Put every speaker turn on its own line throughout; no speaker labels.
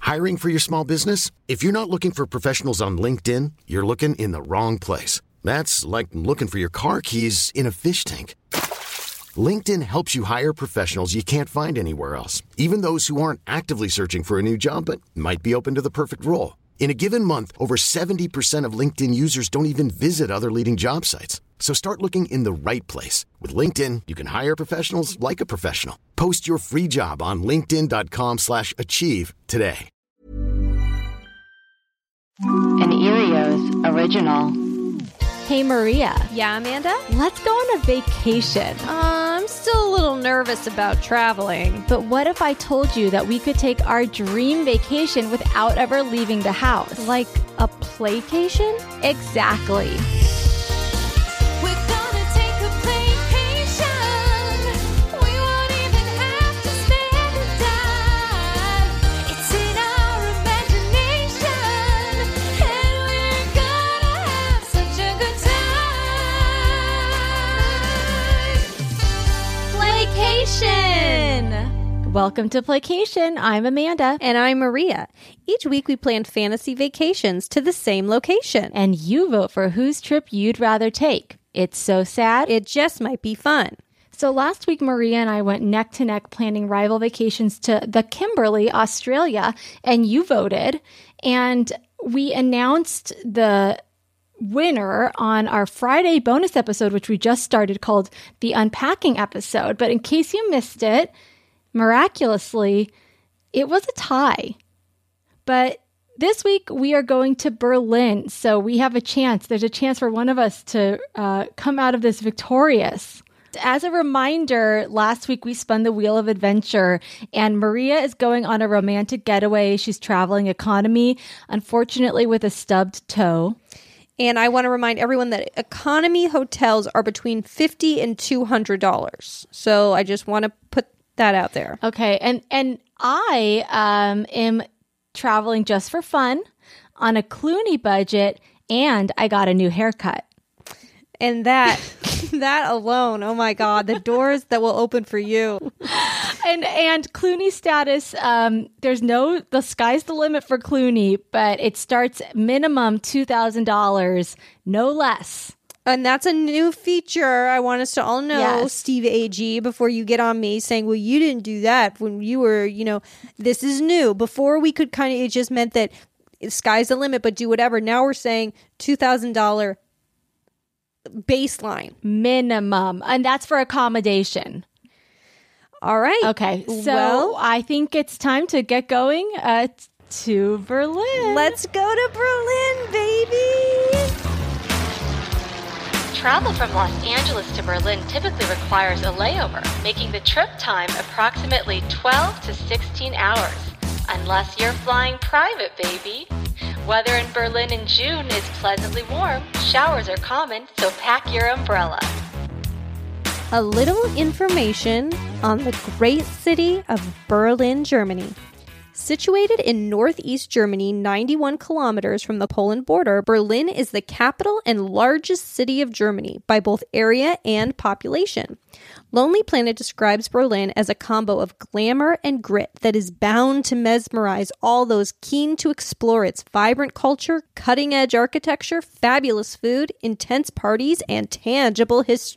Hiring for your small business? If you're not looking for professionals on LinkedIn, you're looking in the wrong place. That's like looking for your car keys in a fish tank. LinkedIn helps you hire professionals you can't find anywhere else, even those who aren't actively searching for a new job but might be open to the perfect role. In a given month, over 70% of LinkedIn users don't even visit other leading job sites. So start looking in the right place. With LinkedIn, you can hire professionals like a professional. Post your free job on linkedin.com/achieve today.
An Erios original.
Hey, Maria.
Yeah, Amanda?
Let's go on a vacation.
I'm still a little nervous about traveling.
But what if I told you that we could take our dream vacation without ever leaving the house?
Like a playcation?
Exactly. Welcome to Playcation. I'm Amanda.
And I'm Maria. Each week we plan fantasy vacations to the same location.
And you vote for whose trip you'd rather take. It's so sad.
It just might be fun.
So last week, Maria and I went neck to neck planning rival vacations to the Kimberley, Australia, and you voted. And we announced the winner on our Friday bonus episode, which we just started, called the Unpacking episode. But in case you missed it, miraculously, it was a tie. But this week, we are going to Berlin. So we have a chance. There's a chance for one of us to come out of this victorious. As a reminder, last week we spun the wheel of adventure, and Maria is going on a romantic getaway. She's traveling economy, unfortunately with a stubbed toe.
And I want to remind everyone that economy hotels are between $50 and $200. So I just want to put that out there.
Okay. And I am traveling just for fun on a Clooney budget, and I got a new haircut.
And that alone, oh my God, the doors that will open for you.
And Clooney status, the sky's the limit for Clooney, but it starts minimum $2,000, no less.
And that's a new feature. I want us to all know,
yes.
Steve AG, before you get on me saying, well, you didn't do that when you were, this is new. Before we could it just meant that sky's the limit, but do whatever. Now we're saying $2,000 baseline.
Minimum. And that's for accommodation.
All right.
Okay. So I think it's time to get going to Berlin.
Let's go to Berlin, baby.
Travel from Los Angeles to Berlin typically requires a layover, making the trip time approximately 12 to 16 hours. Unless you're flying private, baby. Weather in Berlin in June is pleasantly warm. Showers are common, so pack your umbrella.
A little information on the great city of Berlin, Germany. Situated in northeast Germany, 91 kilometers from the Poland border, Berlin is the capital and largest city of Germany by both area and population. Lonely Planet describes Berlin as a combo of glamour and grit that is bound to mesmerize all those keen to explore its vibrant culture, cutting-edge architecture, fabulous food, intense parties, and tangible history.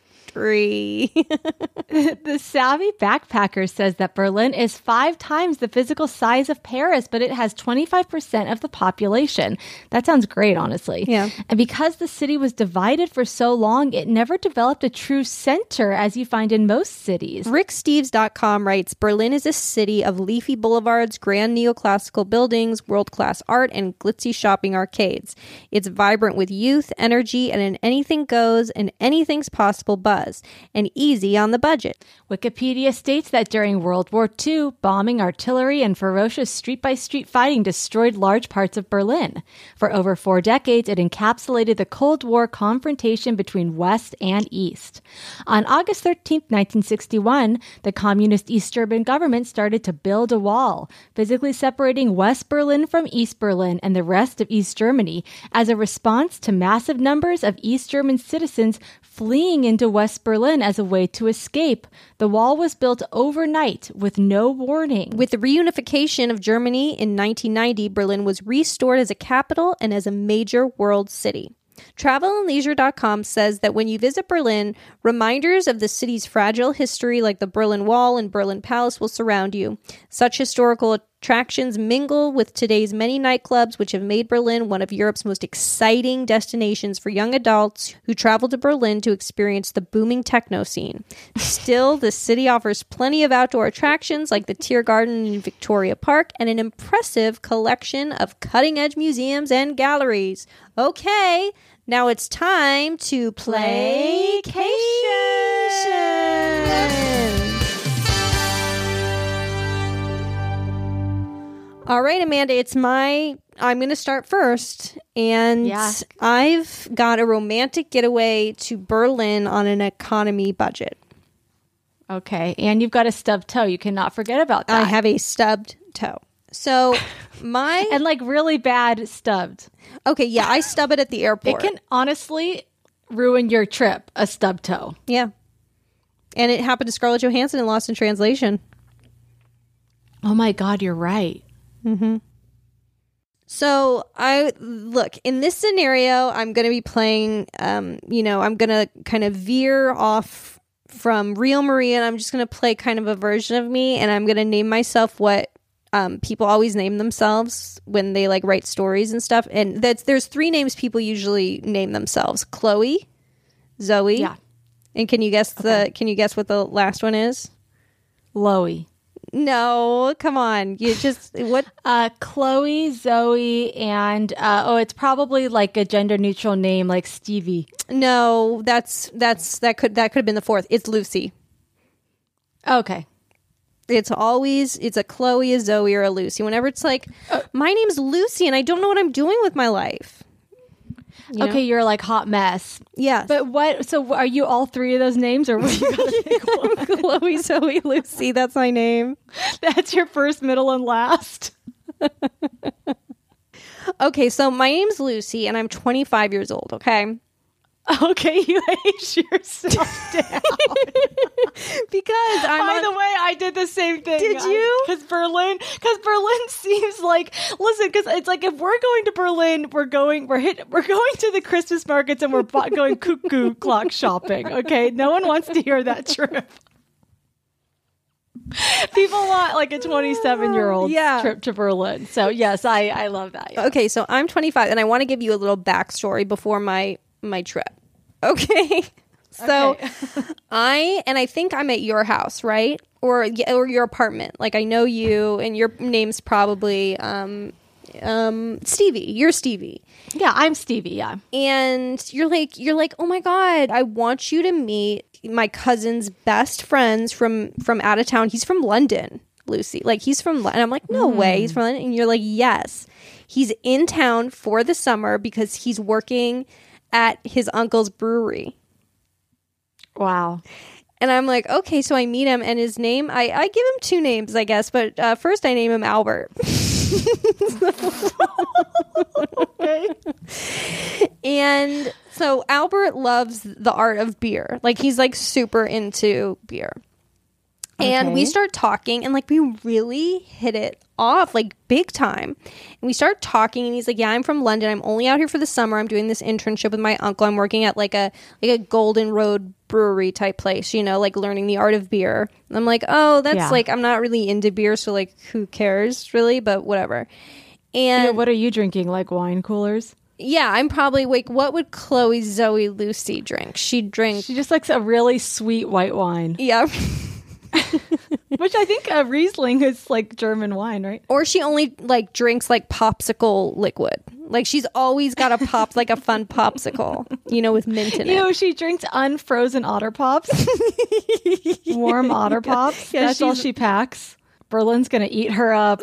The savvy backpacker says that Berlin is 5 times the physical size of Paris, but it has 25% of the population. That sounds great, honestly.
Yeah.
And because the city was divided for so long, it never developed a true center as you find in most cities.
RickSteves.com writes, Berlin is a city of leafy boulevards, grand neoclassical buildings, world-class art, and glitzy shopping arcades. It's vibrant with youth, energy, and an anything goes and anything's possible buzz. And easy on the budget.
Wikipedia states that during World War II, bombing, artillery, and ferocious street-by-street fighting destroyed large parts of Berlin. For over 4 decades, it encapsulated the Cold War confrontation between West and East. On August 13, 1961, the communist East German government started to build a wall, physically separating West Berlin from East Berlin and the rest of East Germany as a response to massive numbers of East German citizens fleeing into West Berlin as a way to escape. The wall was built overnight with no warning.
With the reunification of Germany in 1990, Berlin was restored as a capital and as a major world city. Travelandleisure.com says that when you visit Berlin, reminders of the city's fragile history like the Berlin Wall and Berlin Palace will surround you. Such historical attractions mingle with today's many nightclubs, which have made Berlin one of Europe's most exciting destinations for young adults who travel to Berlin to experience the booming techno scene. Still, the city offers plenty of outdoor attractions like the Tiergarten in Victoria Park and an impressive collection of cutting-edge museums and galleries. Okay, now it's time to playcation. All right, Amanda, I'm going to start first. And I've got a romantic getaway to Berlin on an economy budget.
Okay, and you've got a stubbed toe. You cannot forget about that.
I have a stubbed toe. So
and like really bad stubbed.
Okay, yeah, I stub it at the airport.
It can honestly ruin your trip, a stubbed toe.
Yeah. And it happened to Scarlett Johansson in Lost in Translation.
Oh my God, you're right.
Mm-hmm. So look, in this scenario, I'm going to be playing, I'm going to kind of veer off from real Maria, and I'm just going to play kind of a version of me, and I'm going to name myself what people always name themselves when they like write stories and stuff. And there's 3 names people usually name themselves: Chloe, Zoe.
Yeah.
And can you guess what the last one is?
Loey.
No, come on. You just what?
Chloe, Zoe, and it's probably like a gender neutral name like Stevie.
No, that could have been the 4th. It's Lucy.
Okay.
It's a Chloe, a Zoe, or a Lucy. Whenever it's like, my name's Lucy and I don't know what I'm doing with my life.
Okay, you're like hot mess.
Yeah.
But what? So are you all 3 of those names, or what? You gotta pick one?
Chloe, Zoe, Lucy. That's my name.
That's your first, middle, and last.
Okay, so my name's Lucy and I'm 25 years old. Okay.
Okay, you age yourself down.
Because
By the way, I did the same thing.
Did you?
Because Berlin seems like, listen, because it's like if we're going to Berlin, we're going to the Christmas markets and we're going cuckoo clock shopping. Okay, no one wants to hear that trip. People want like a 27-year-old trip to Berlin. So yes, I love that. Yeah.
Okay, so I'm 25 and I want to give you a little backstory before my trip. Okay. So I think I'm at your house, right? Or your apartment. Like I know you and your name's probably Stevie. You're Stevie.
Yeah, I'm Stevie, yeah.
And you're like, "Oh my God, I want you to meet my cousin's best friends from out of town. He's from London, Lucy. Like he's from London." I'm like, "No way, he's from London." And you're like, "Yes. He's in town for the summer because he's working at his uncle's brewery."
Wow.
And I'm like, okay, so I meet him, and his name, I give him 2 names, I guess, but first I name him Albert.
Okay.
And so Albert loves the art of beer. Like, he's like super into beer. And we start talking, and like we really hit it off, like big time. And we start talking, and he's like, "Yeah, I'm from London. I'm only out here for the summer. I'm doing this internship with my uncle. I'm working at like a Golden Road brewery type place, like learning the art of beer." And I'm like, "Oh, that's like I'm not really into beer, so like who cares really? But whatever." And
what are you drinking? Like wine coolers?
Yeah, I'm probably like, what would Chloe, Zoe, Lucy drink? She
just likes a really sweet white wine.
Yeah.
Which I think Riesling is like German wine, right?
Or she only like drinks like popsicle liquid. Like she's always got a like a fun popsicle, with mint in it.
She drinks unfrozen Otter Pops. Warm Otter Pops. Yeah, that's all she packs. Berlin's going to eat her up.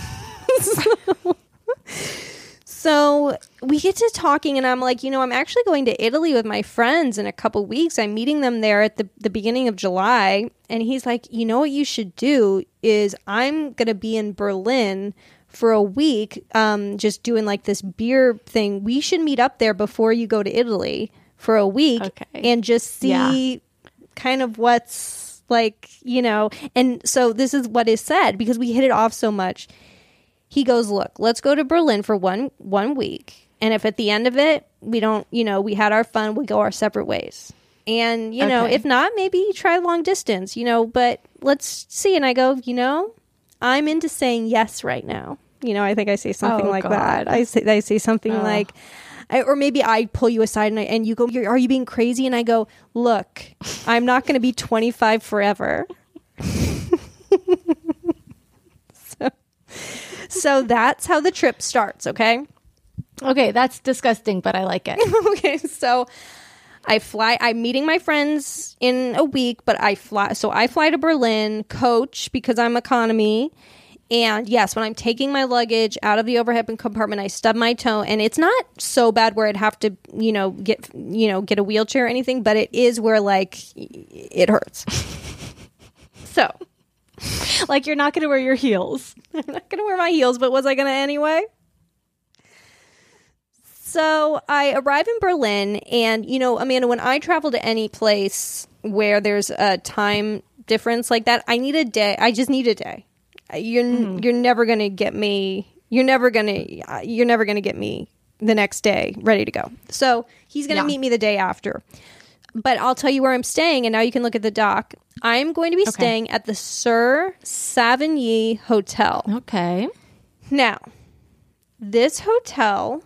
So we get to talking, and I'm like, I'm actually going to Italy with my friends in a couple weeks. I'm meeting them there at the beginning of July. And he's like, what you should do is I'm going to be in Berlin for a week, just doing like this beer thing. We should meet up there before you go to Italy for a week
Okay.
and just see kind of what's like, you know. And so this is what is said, because we hit it off so much. He goes, look, let's go to Berlin for one week. And if at the end of it, we don't, you know, we had our fun, we go our separate ways. And, you know, if not, maybe try long distance, you know, but let's see. And I go, you know, I'm into saying yes right now. You know, I think I say something like that. I say something like, or maybe I pull you aside and you go, are you being crazy? And I go, look, I'm not going to be 25 forever. So that's how the trip starts, okay?
Okay, that's disgusting, but I like it.
Okay, so I'm meeting my friends in a week, but I fly to Berlin, coach, because I'm economy. And yes, when I'm taking my luggage out of the overhead compartment, I stub my toe, and it's not so bad where I'd have to, get a wheelchair or anything, but it is where like it hurts. So,
like you're not going to wear your heels.
I'm not going to wear my heels, but was I going to anyway? So I arrive in Berlin, and, you know, Amanda, when I travel to any place where there's a time difference like that, I need a day. I just need a day. You're never going to get me. You're never going to get me the next day ready to go. So he's going to meet me the day after. But I'll tell you where I'm staying, and now you can look at the doc. I'm going to be staying at the Sur Savigny Hotel.
Okay.
Now, this hotel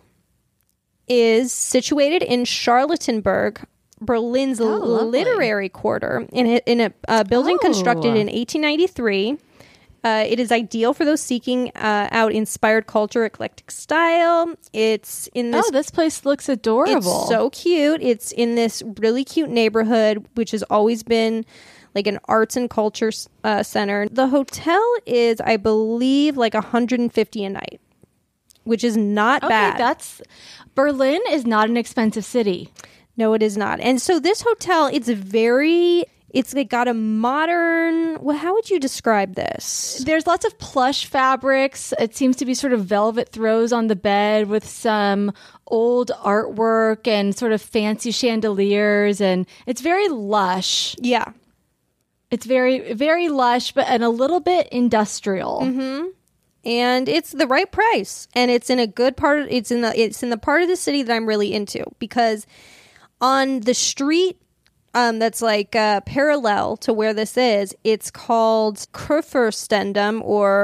is situated in Charlottenburg, Berlin's literary quarter, in a building constructed in 1893. It is ideal for those seeking out inspired culture, eclectic style. It's in this.
Oh, this place looks adorable.
It's so cute. It's in this really cute neighborhood, which has always been like an arts and culture center. The hotel is, I believe, like $150 a night, which is not bad.
Berlin is not an expensive city.
No, it is not. And so this hotel, it's like got a modern, well, how would you describe this?
There's lots of plush fabrics. It seems to be sort of velvet throws on the bed with some old artwork and sort of fancy chandeliers. And it's very lush.
Yeah.
It's very, very lush, and a little bit industrial.
Mm-hmm. And it's the right price. And it's in a good part. It's in the part of the city that I'm really into, because on the street that's like parallel to where this is, it's called Kurfürstendamm,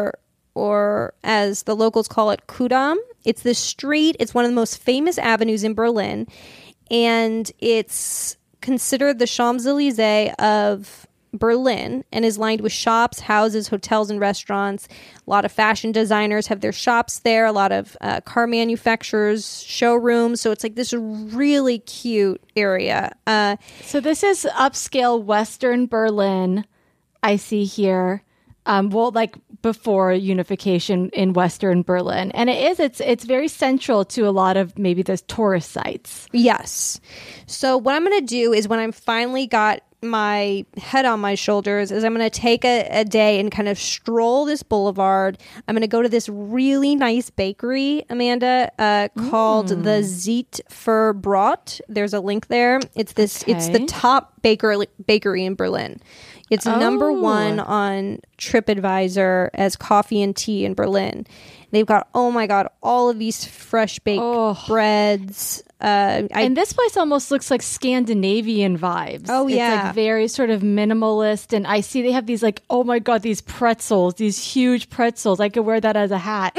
or as the locals call it, Kudamm. It's this street. It's one of the most famous avenues in Berlin, and it's considered the Champs-Élysées of Berlin, and is lined with shops, houses, hotels, and restaurants. A lot of fashion designers have their shops there. A lot of car manufacturers, showrooms. So it's like this really cute area.
So this is upscale Western Berlin, I see here. Like before unification in Western Berlin. And it's very central to a lot of maybe those tourist sites.
Yes. So what I'm going to do is, when I'm finally got my head on my shoulders, is I'm going to take a day and kind of stroll this boulevard. I'm going to go to this really nice bakery, Amanda, called the Zietverbrat. There's a link there. It's the top bakery in Berlin. It's number one on TripAdvisor as coffee and tea in Berlin. They've got, oh my God, all of these fresh baked breads.
And this place almost looks like Scandinavian vibes.
Oh, yeah.
It's like very sort of minimalist. And I see they have these like, oh my God, these pretzels, these huge pretzels. I could wear that as a hat.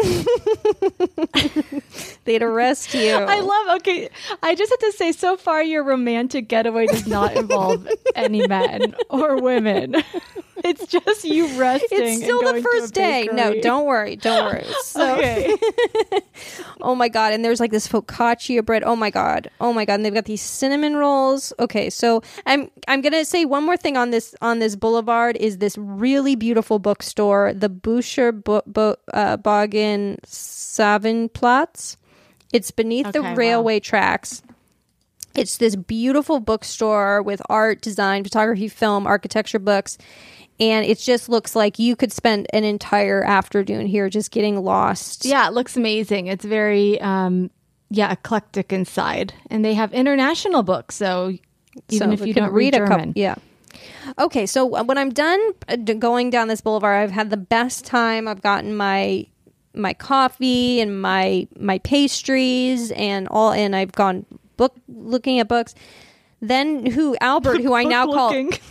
They'd arrest you.
I just have to say, so far your romantic getaway does not involve any men or women. It's just you resting.
It's still the first day. No, don't worry. So,
okay.
Oh my God. And there's like this focaccia bread. Oh my God. And they've got these cinnamon rolls. Okay. So I'm going to say one more thing on this boulevard is this really beautiful bookstore, the Bücher Bogen Savenplatz. It's beneath the railway tracks. It's this beautiful bookstore with art, design, photography, film, architecture books. And it just looks like you could spend an entire afternoon here just getting lost.
Yeah, it looks amazing. It's very eclectic inside. And they have international books, so even if
we
you
can
don't read German.
yeah. Okay, so when I'm done going down this boulevard, I've had the best time. I've gotten my coffee and my pastries and I've gone looking at books. Then Albert, who I now call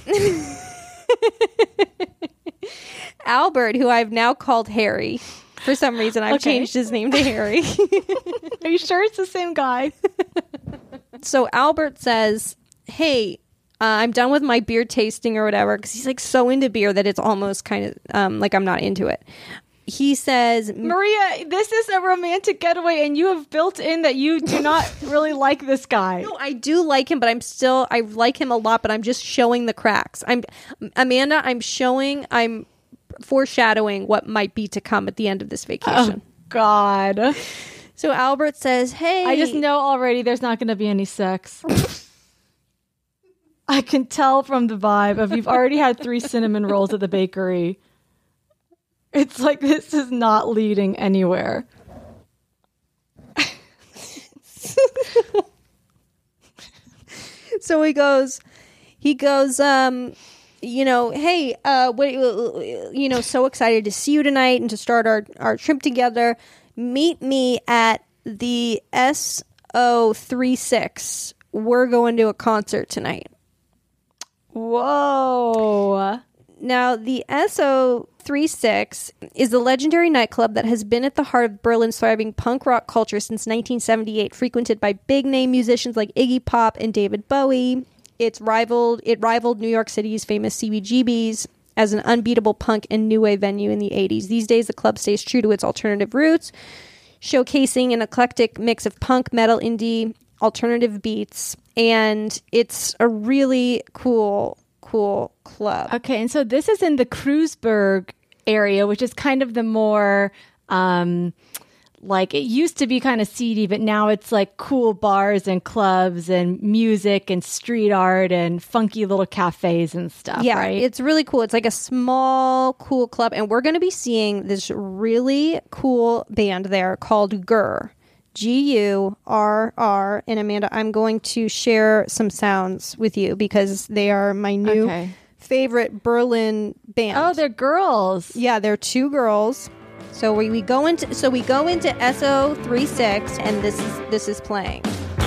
Albert, who I've now called Harry. For some reason, I've changed his name to Harry.
Are you sure it's the same guy?
So Albert says, hey, I'm done with my beer tasting or whatever, because he's like so into beer that it's almost kind of like I'm not into it. He says,
Maria, this is a romantic getaway, and you have built in that you do not really like this guy.
No, I do like him, but I like him a lot, but I'm just showing the cracks. Amanda, I'm foreshadowing what might be to come at the end of this vacation.
Oh, God.
So Albert says, hey.
I just know already there's not going to be any sex. I can tell from the vibe of you've already had 3 cinnamon rolls at the bakery. It's like this is not leading anywhere.
So he goes, hey, so excited to see you tonight and to start our trip together. Meet me at the SO36. We're going to a concert tonight.
Whoa.
Now, the SO36 is a legendary nightclub that has been at the heart of Berlin's thriving punk rock culture since 1978, frequented by big-name musicians like Iggy Pop and David Bowie. It rivaled New York City's famous CBGB's as an unbeatable punk and new wave venue in the 80s. These days, the club stays true to its alternative roots, showcasing an eclectic mix of punk, metal, indie, alternative beats, and it's a really cool club.
Okay, and so this is in the Kreuzberg area, which is kind of the more like it used to be kind of seedy, but now it's like cool bars and clubs and music and street art and funky little cafes and stuff.
Yeah,
right?
It's really cool. It's like a small, cool club, and we're going to be seeing this really cool band there called Gurr. Gurr. And Amanda, I'm going to share some sounds with you because they are my new favorite Berlin band.
Oh, they're girls.
Yeah, they're 2 girls. So we go into SO36, and this is playing.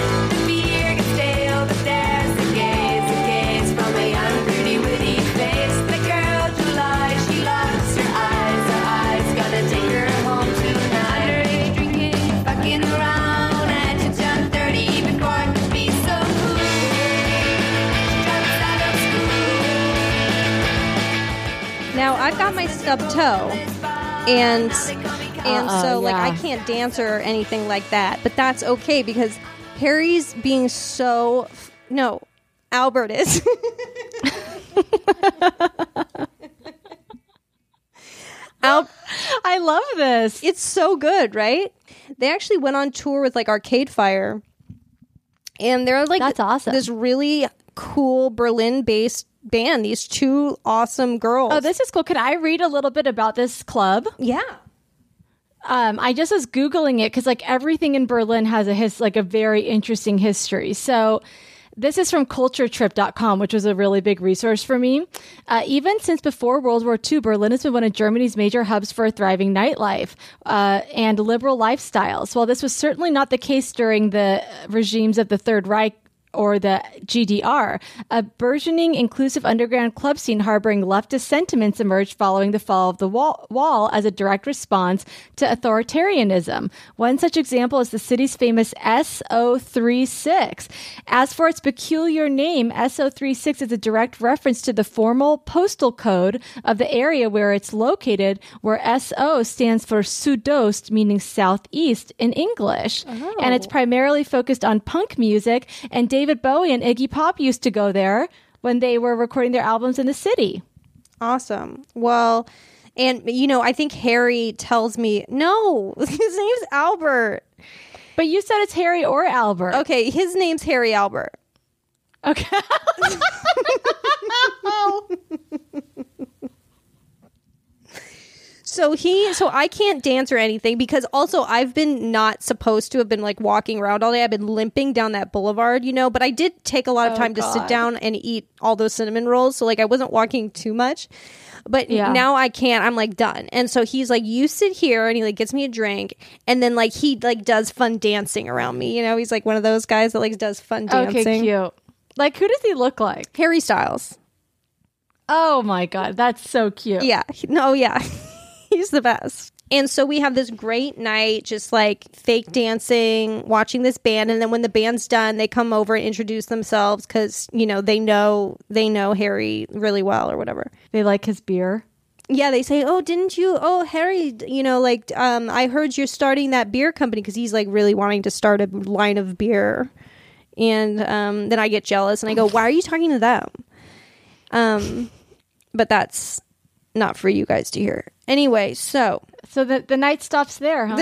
Now, I've got my stub toe, and so I can't dance or anything like that. But that's okay because Harry's being so... No, Albert is.
I love this.
It's so good, right? They actually went on tour with like Arcade Fire, and they're like...
That's awesome.
This really cool Berlin-based band, these 2 awesome girls.
Oh, this is cool. Can I read a little bit about this club?
Yeah.
I just was Googling it because like everything in Berlin has a very interesting history. So this is from culturetrip.com, which was a really big resource for me. Even since before World War II, Berlin has been one of Germany's major hubs for a thriving nightlife and liberal lifestyles. While this was certainly not the case during the regimes of the Third Reich or the GDR, a burgeoning inclusive underground club scene harboring leftist sentiments emerged following the fall of the wall as a direct response to authoritarianism. One such example is the city's famous SO36. As for its peculiar name, SO36 is a direct reference to the formal postal code of the area where it's located, where SO stands for Südost, meaning southeast in English. Oh. And it's primarily focused on punk music, and David Bowie and Iggy Pop used to go there when they were recording their albums in the city.
Awesome. Well, and I think Harry tells me, no, his name's Albert.
But you said it's Harry or Albert.
Okay, his name's Harry Albert.
Okay.
So I can't dance or anything because also I've been not supposed to have been like walking around all day. I've been limping down that boulevard, but I did take a lot of time to sit down and eat all those cinnamon rolls. So like I wasn't walking too much, but now I can't. I'm like done. And so he's like, you sit here, and he like gets me a drink, and then like he like does fun dancing around me. He's like one of those guys that like does fun dancing.
Okay, cute. Like, who does he look like?
Harry Styles.
Oh my God, that's so cute.
Yeah. No, yeah. He's the best. And so we have this great night, just like fake dancing, watching this band. And then when the band's done, they come over and introduce themselves because, they know Harry really well or whatever.
They like his beer.
Yeah, they say, oh, Harry, I heard you're starting that beer company because he's like really wanting to start a line of beer. And then I get jealous and I go, why are you talking to them? But that's not for you guys to hear. Anyway, so
the night stops there, huh?
No.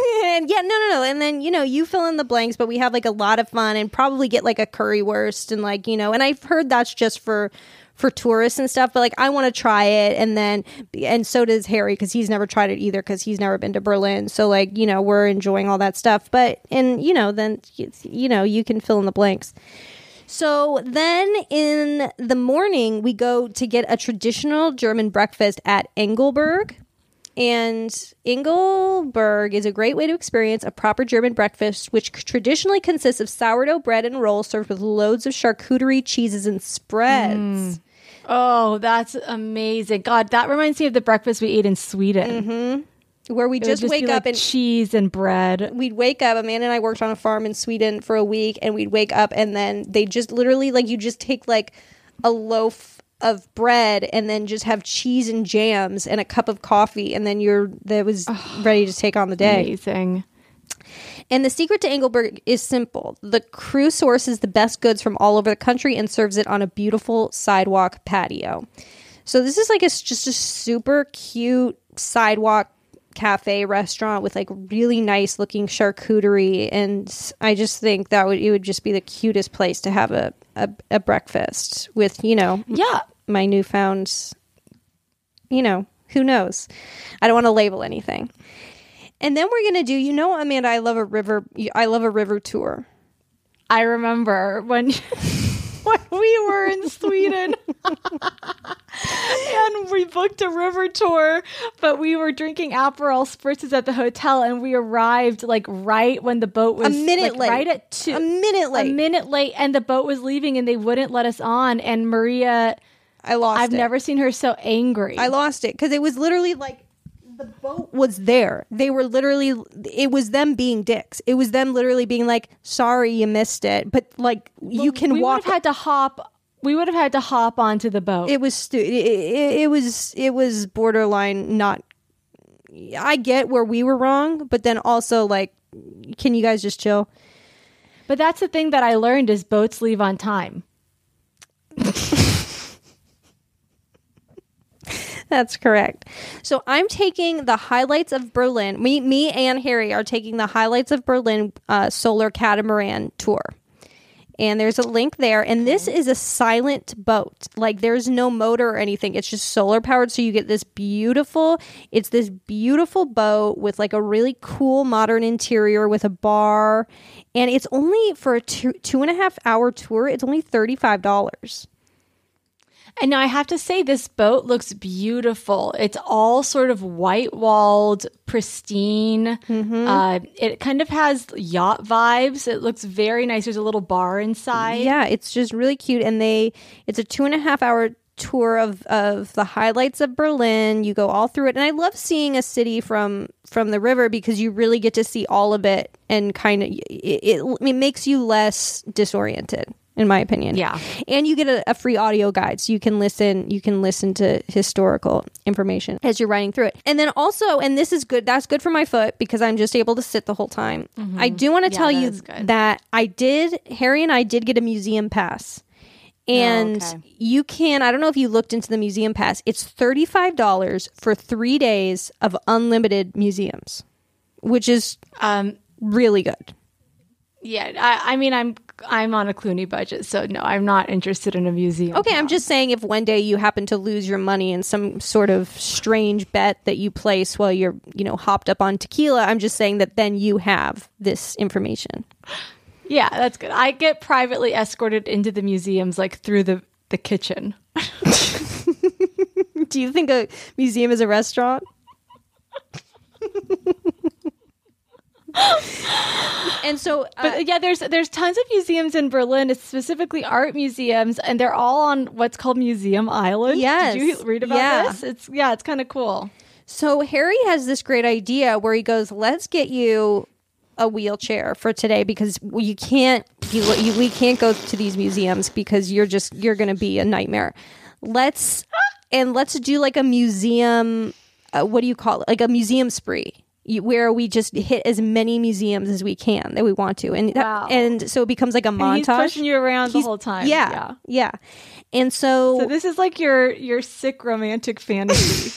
And then, you fill in the blanks, but we have like a lot of fun and probably get like a currywurst and like, and I've heard that's just for tourists and stuff, but like I want to try it. And so does Harry because he's never tried it either because he's never been to Berlin. So like, we're enjoying all that stuff. But, and then, you can fill in the blanks. So then in the morning, we go to get a traditional German breakfast at Engelberg. And Engelberg is a great way to experience a proper German breakfast, which traditionally consists of sourdough bread and rolls served with loads of charcuterie, cheeses, and spreads.
Oh, that's amazing. God, that reminds me of the breakfast we ate in Sweden.
Mm-hmm. Where we just wake up and
cheese and bread.
We'd wake up. Amanda and I worked on a farm in Sweden for a week, and we'd wake up, and then they just literally like you just take like a loaf of bread and then just have cheese and jams and a cup of coffee, and then that was ready to take on the day.
Amazing.
And the secret to Engelberg is simple. The crew sources the best goods from all over the country and serves it on a beautiful sidewalk patio. So this is like just a super cute sidewalk cafe restaurant with like really nice looking charcuterie, and I just think that it would just be the cutest place to have a breakfast with my newfound who knows, I don't want to label anything. And then we're gonna do Amanda, I love a river tour.
I remember when we were in Sweden and we booked a river tour, but we were drinking Aperol spritzes at the hotel, and we arrived like right when the boat was
a minute late.
Right at 2.
A minute late,
and the boat was leaving, and they wouldn't let us on. And Maria, I've never seen her so angry.
I lost it because it was literally like the boat was there. They were literally, it was them being dicks. It was them literally being like, sorry, you missed it. But like, you can walk.
We would have had to hop onto the boat.
It was it was borderline not. I get where we were wrong, but then also like, can you guys just chill?
But that's the thing that I learned is boats leave on time.
That's correct. So I'm taking the highlights of Berlin. Me and Harry are taking the highlights of Berlin solar catamaran tour. And there's a link there. And this is a silent boat. Like there's no motor or anything. It's just solar powered. So you get this beautiful boat with like a really cool modern interior with a bar. And it's only for a 2.5 hour tour. It's only $35.
And now I have to say, this boat looks beautiful. It's all sort of white-walled, pristine. Mm-hmm. It kind of has yacht vibes. It looks very nice. There's a little bar inside.
Yeah, it's just really cute. And it's a 2.5 hour tour of the highlights of Berlin. You go all through it. And I love seeing a city from the river because you really get to see all of it, and kind of it makes you less disoriented, in my opinion.
Yeah.
And you get a free audio guide, so you can listen to historical information as you're riding through it. And then also, and this is good, that's good for my foot because I'm just able to sit the whole time. Mm-hmm. I do want to tell you that Harry and I did get a museum pass. And you can, I don't know if you looked into the museum pass, it's $35 for 3 days of unlimited museums, which is really good.
Yeah, I mean, I'm I'm on a Clooney budget, so no, I'm not interested in a museum.
Okay, I'm just saying if one day you happen to lose your money in some sort of strange bet that you place while you're, hopped up on tequila, I'm just saying that then you have this information.
Yeah, that's good. I get privately escorted into the museums, like through the kitchen.
Do you think a museum is a restaurant? And so,
but yeah, there's tons of museums in Berlin, specifically art museums, and they're all on what's called Museum Island.
Yes.
Did you read about this? It's kind of cool.
So Harry has this great idea where he goes, "Let's get you a wheelchair for today because we can't go to these museums because you're going to be a nightmare. Let's do like a museum. What do you call it? Like a museum spree." Where we just hit as many museums as we can that we want to, and so it becomes like a montage.
He's pushing you around the whole time.
Yeah. And so
this is like your sick romantic fantasy.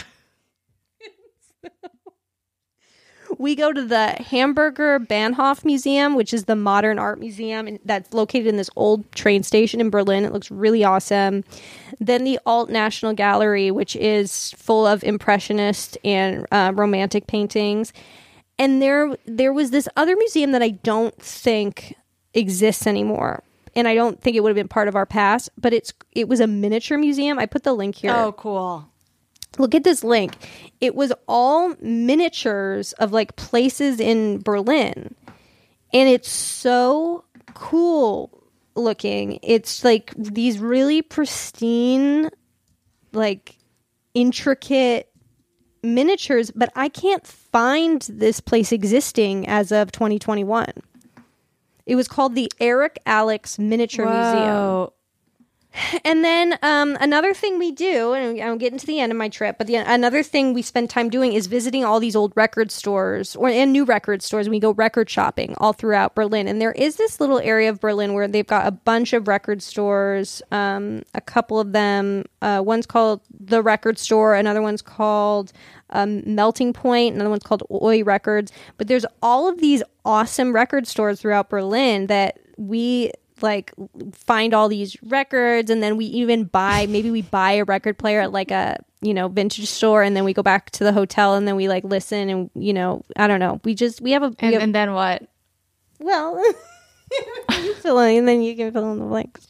We go to the Hamburger Bahnhof Museum, which is the modern art museum, and that's located in this old train station in Berlin. It looks really awesome. Then the Alt National Gallery, which is full of impressionist and romantic paintings. And there was this other museum that I don't think exists anymore. And I don't think it would have been part of our past, but it was a miniature museum. I put the link here.
Oh, cool.
Look at this link. It was all miniatures of like places in Berlin. And it's so cool looking. It's like these really pristine, like intricate miniatures, but I can't find this place existing as of 2021. It was called the Eric Alex Miniature Museum. And then another thing we do, and I'm getting to the end of my trip, but another thing we spend time doing is visiting all these old record stores and new record stores. And we go record shopping all throughout Berlin. And there is this little area of Berlin where they've got a bunch of record stores, a couple of them. One's called The Record Store. Another one's called Melting Point. Another one's called Oi Records. But there's all of these awesome record stores throughout Berlin that we like find all these records, and then we even buy a record player at like a vintage store, and then we go back to the hotel and then we like listen, and I don't know, and
then what?
Well, you fill in, and then you can fill in the blanks.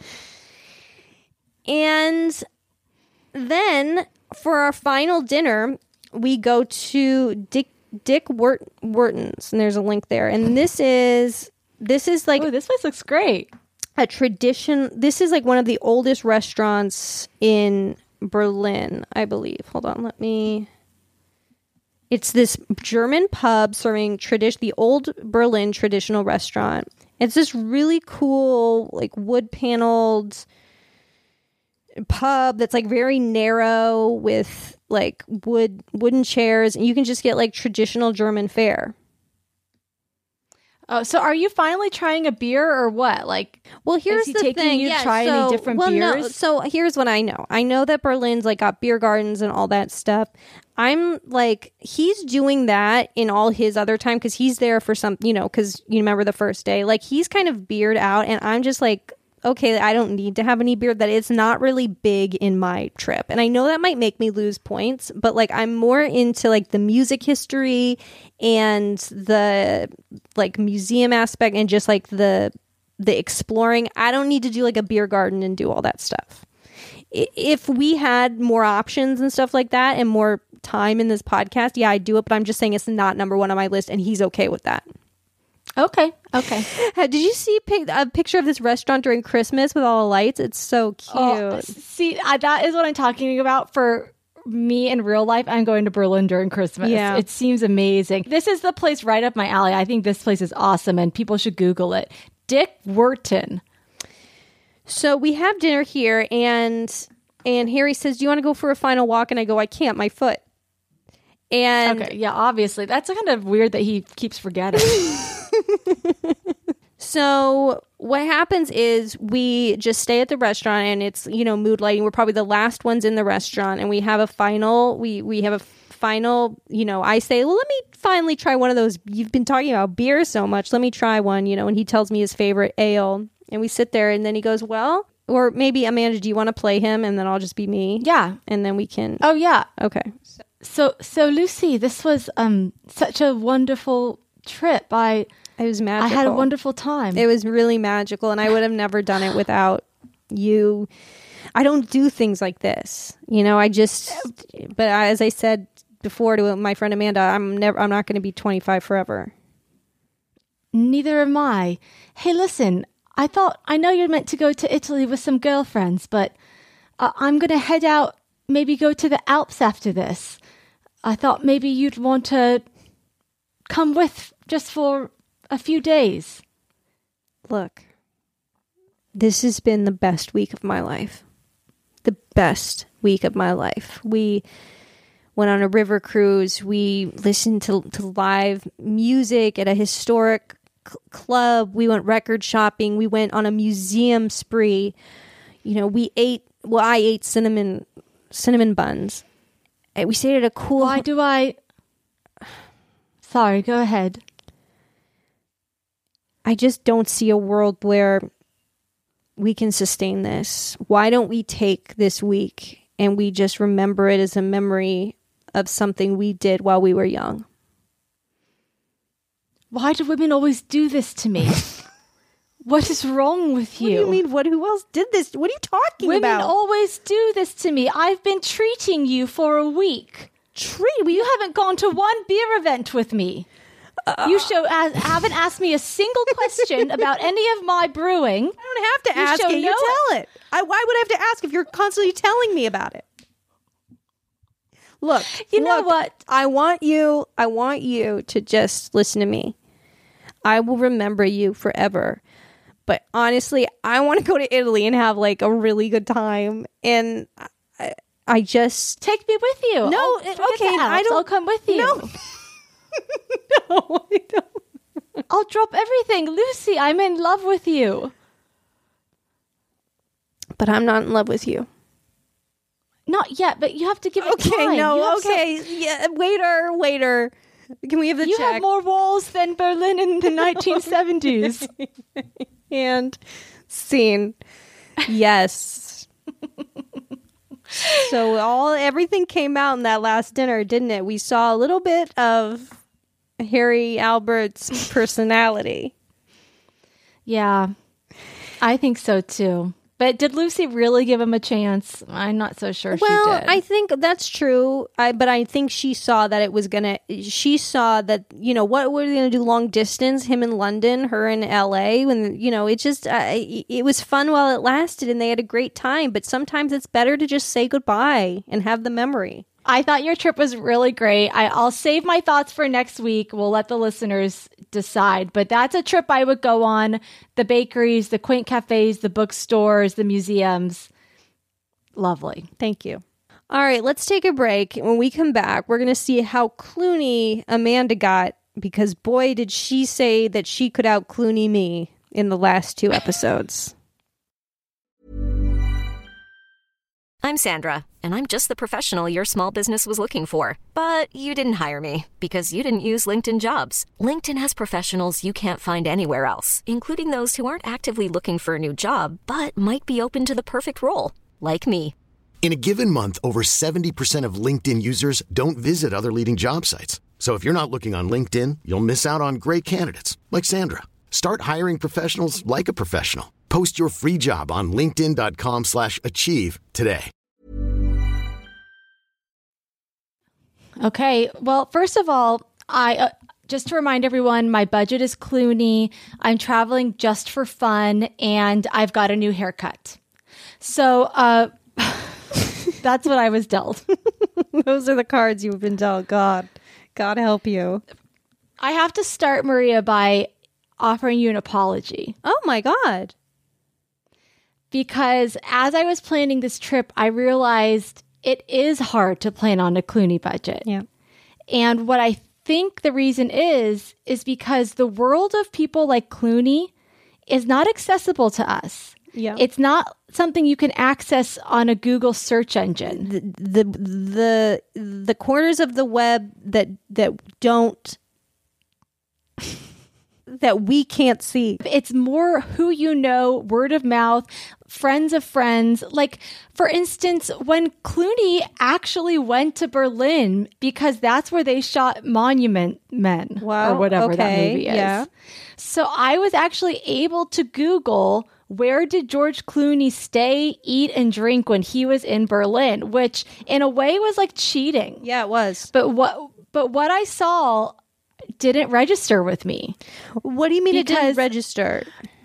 And then for our final dinner we go to Dick Wurten's, and there's a link there, and this is like...
Oh, this place looks great.
A tradition. This is like one of the oldest restaurants in Berlin, I believe. Hold on, It's this German pub serving the old Berlin traditional restaurant. It's this really cool, like wood-paneled pub that's like very narrow with like wooden chairs, and you can just get like traditional German fare.
Oh, so are you finally trying a beer or what? Like,
well, here's the thing.
Taking you to try any different beers?
No, so here's what I know. I know that Berlin's like got beer gardens and all that stuff. I'm like, he's doing that in all his other time because he's there for some, because you remember the first day, like he's kind of beered out, and I'm just like, okay, I don't need to have any beer. That it's not really big in my trip. And I know that might make me lose points, but like I'm more into like the music history and the like museum aspect and just like the exploring. I don't need to do like a beer garden and do all that stuff. If we had more options and stuff like that and more time in this podcast, yeah, I'd do it. But I'm just saying it's not number one on my list, and he's okay with that.
Okay.
Did you see a picture of this restaurant during Christmas with all the lights? It's so cute.
That is what I'm talking about. For me in real life, I'm going to Berlin during Christmas.
Yeah.
It seems amazing. This is the place right up my alley. I think this place is awesome, and people should Google it. Dick Wurten.
So we have dinner here, and Harry says, "Do you want to go for a final walk?" And I go, "I can't. My foot." And
okay, yeah, obviously. That's kind of weird that he keeps forgetting.
So what happens is we just stay at the restaurant, and it's, mood lighting. We're probably the last ones in the restaurant, and we have a final, I say, well, let me finally try one of those. You've been talking about beer so much. Let me try one, and he tells me his favorite ale. And we sit there and then he goes, well, or maybe Amanda, do you want to play him? And then I'll just be me.
Yeah.
And then we can.
Oh, yeah.
Okay.
So Lucy, this was such a wonderful trip. It
was magical.
I had a wonderful time.
It was really magical. And I would have never done it without you. I don't do things like this, but as I said before to my friend Amanda, I'm not going to be 25 forever.
Neither am I. Hey, listen, I know you're meant to go to Italy with some girlfriends, but I'm going to head out, maybe go to the Alps after this. I thought maybe you'd want to come with just for a few days.
Look, this has been the best week of my life. The best week of my life. We went on a river cruise. We listened to live music at a historic club. We went record shopping. We went on a museum spree. I ate cinnamon buns. And we stayed at a cool...
Sorry, go ahead.
I just don't see a world where we can sustain this. Why don't we take this week and we just remember it as a memory of something we did while we were young?
Why do women always do this to me? What is wrong with you?
What do you mean? Who else did this? What are you talking about?
Women always do this to me. I've been treating you for a week. You haven't gone to one beer event with me. You haven't asked me a single question about any of my brewing.
I don't have to ask it. You tell it. Why would I have to ask if you're constantly telling me about it? Look,
know what?
I want you to just listen to me. I will remember you forever. But honestly, I want to go to Italy and have like a really good time. And I just...
Take me with you.
No, okay.
I'll come with you.
No. No, I don't.
I'll drop everything. Lucy, I'm in love with you.
But I'm not in love with you.
Not yet, but you have to give it time.
Okay, no, okay. Yeah, waiter. Can we have the check?
You have more walls than Berlin in the 1970s.
And scene. Yes. So everything came out in that last dinner, didn't it? We saw a little bit of Harry Albert's personality.
Yeah, I think so too. But did Lucy really give him a chance? I'm not so sure she did.
Well, I think that's true. But I think she saw that it was she saw that, what were they going to do long distance? Him in London, her in LA. When, it just, it was fun while it lasted and they had a great time. But sometimes it's better to just say goodbye and have the memory.
I thought your trip was really great. I'll save my thoughts for next week. We'll let the listeners decide. But that's a trip I would go on. The bakeries, the quaint cafes, the bookstores, the museums. Lovely.
Thank you. All right, let's take a break. When we come back, we're going to see how Clooney Amanda got, because boy, did she say that she could out Clooney me in the last 2 episodes.
I'm Sandra, and I'm just the professional your small business was looking for. But you didn't hire me because you didn't use LinkedIn Jobs. LinkedIn has professionals you can't find anywhere else, including those who aren't actively looking for a new job, but might be open to the perfect role, like me.
In a given month, over 70% of LinkedIn users don't visit other leading job sites. So if you're not looking on LinkedIn, you'll miss out on great candidates like Sandra. Start hiring professionals like a professional. Post your free job on linkedin.com/achieve today.
Okay. Well, first of all, I just to remind everyone, my budget is Clooney. I'm traveling just for fun, and I've got a new haircut. So that's what I was dealt.
Those are the cards you've been dealt. God help you.
I have to start, Maria, by offering you an apology.
Oh, my God.
Because as I was planning this trip, I realized it is hard to plan on a Clooney budget.
Yeah.
And what I think the reason is because the world of people like Clooney is not accessible to us.
Yeah.
It's not something you can access on a Google search engine.
The corners of the web that don't that we can't see.
It's more who you know, word of mouth, friends of friends. Like, for instance, when Clooney actually went to Berlin, because that's where they shot Monument Men, or whatever that movie is.
Yeah.
So I was actually able to Google, where did George Clooney stay, eat, and drink when he was in Berlin, which in a way was like cheating.
Yeah, it was.
But what I saw didn't register with me.
What do you mean it didn't
Because
register?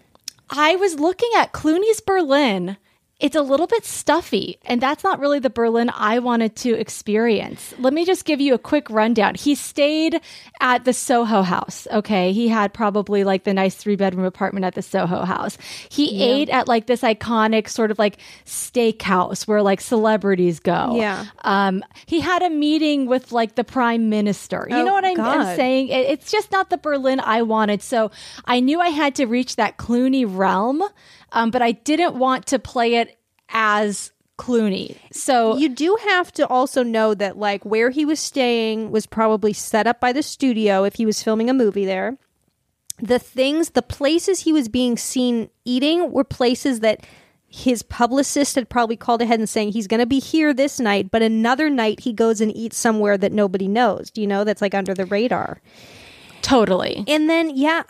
I was looking at Clooney's Berlin. It's a little bit stuffy, and that's not really the Berlin I wanted to experience. Let me just give you a quick rundown. He stayed at the Soho House, okay? He had probably like the nice 3-bedroom apartment at the Soho House. He ate at like this iconic sort of like steakhouse where like celebrities go.
Yeah.
He had a meeting with like the prime minister. You know what I'm saying? It's just not the Berlin I wanted. So I knew I had to reach that Clooney realm. But I didn't want to play it as Clooney. So
you do have to also know that like where he was staying was probably set up by the studio if he was filming a movie there. The places he was being seen eating were places that his publicist had probably called ahead and saying he's going to be here this night, but another night he goes and eats somewhere that nobody knows, that's like under the radar.
Totally.
And then,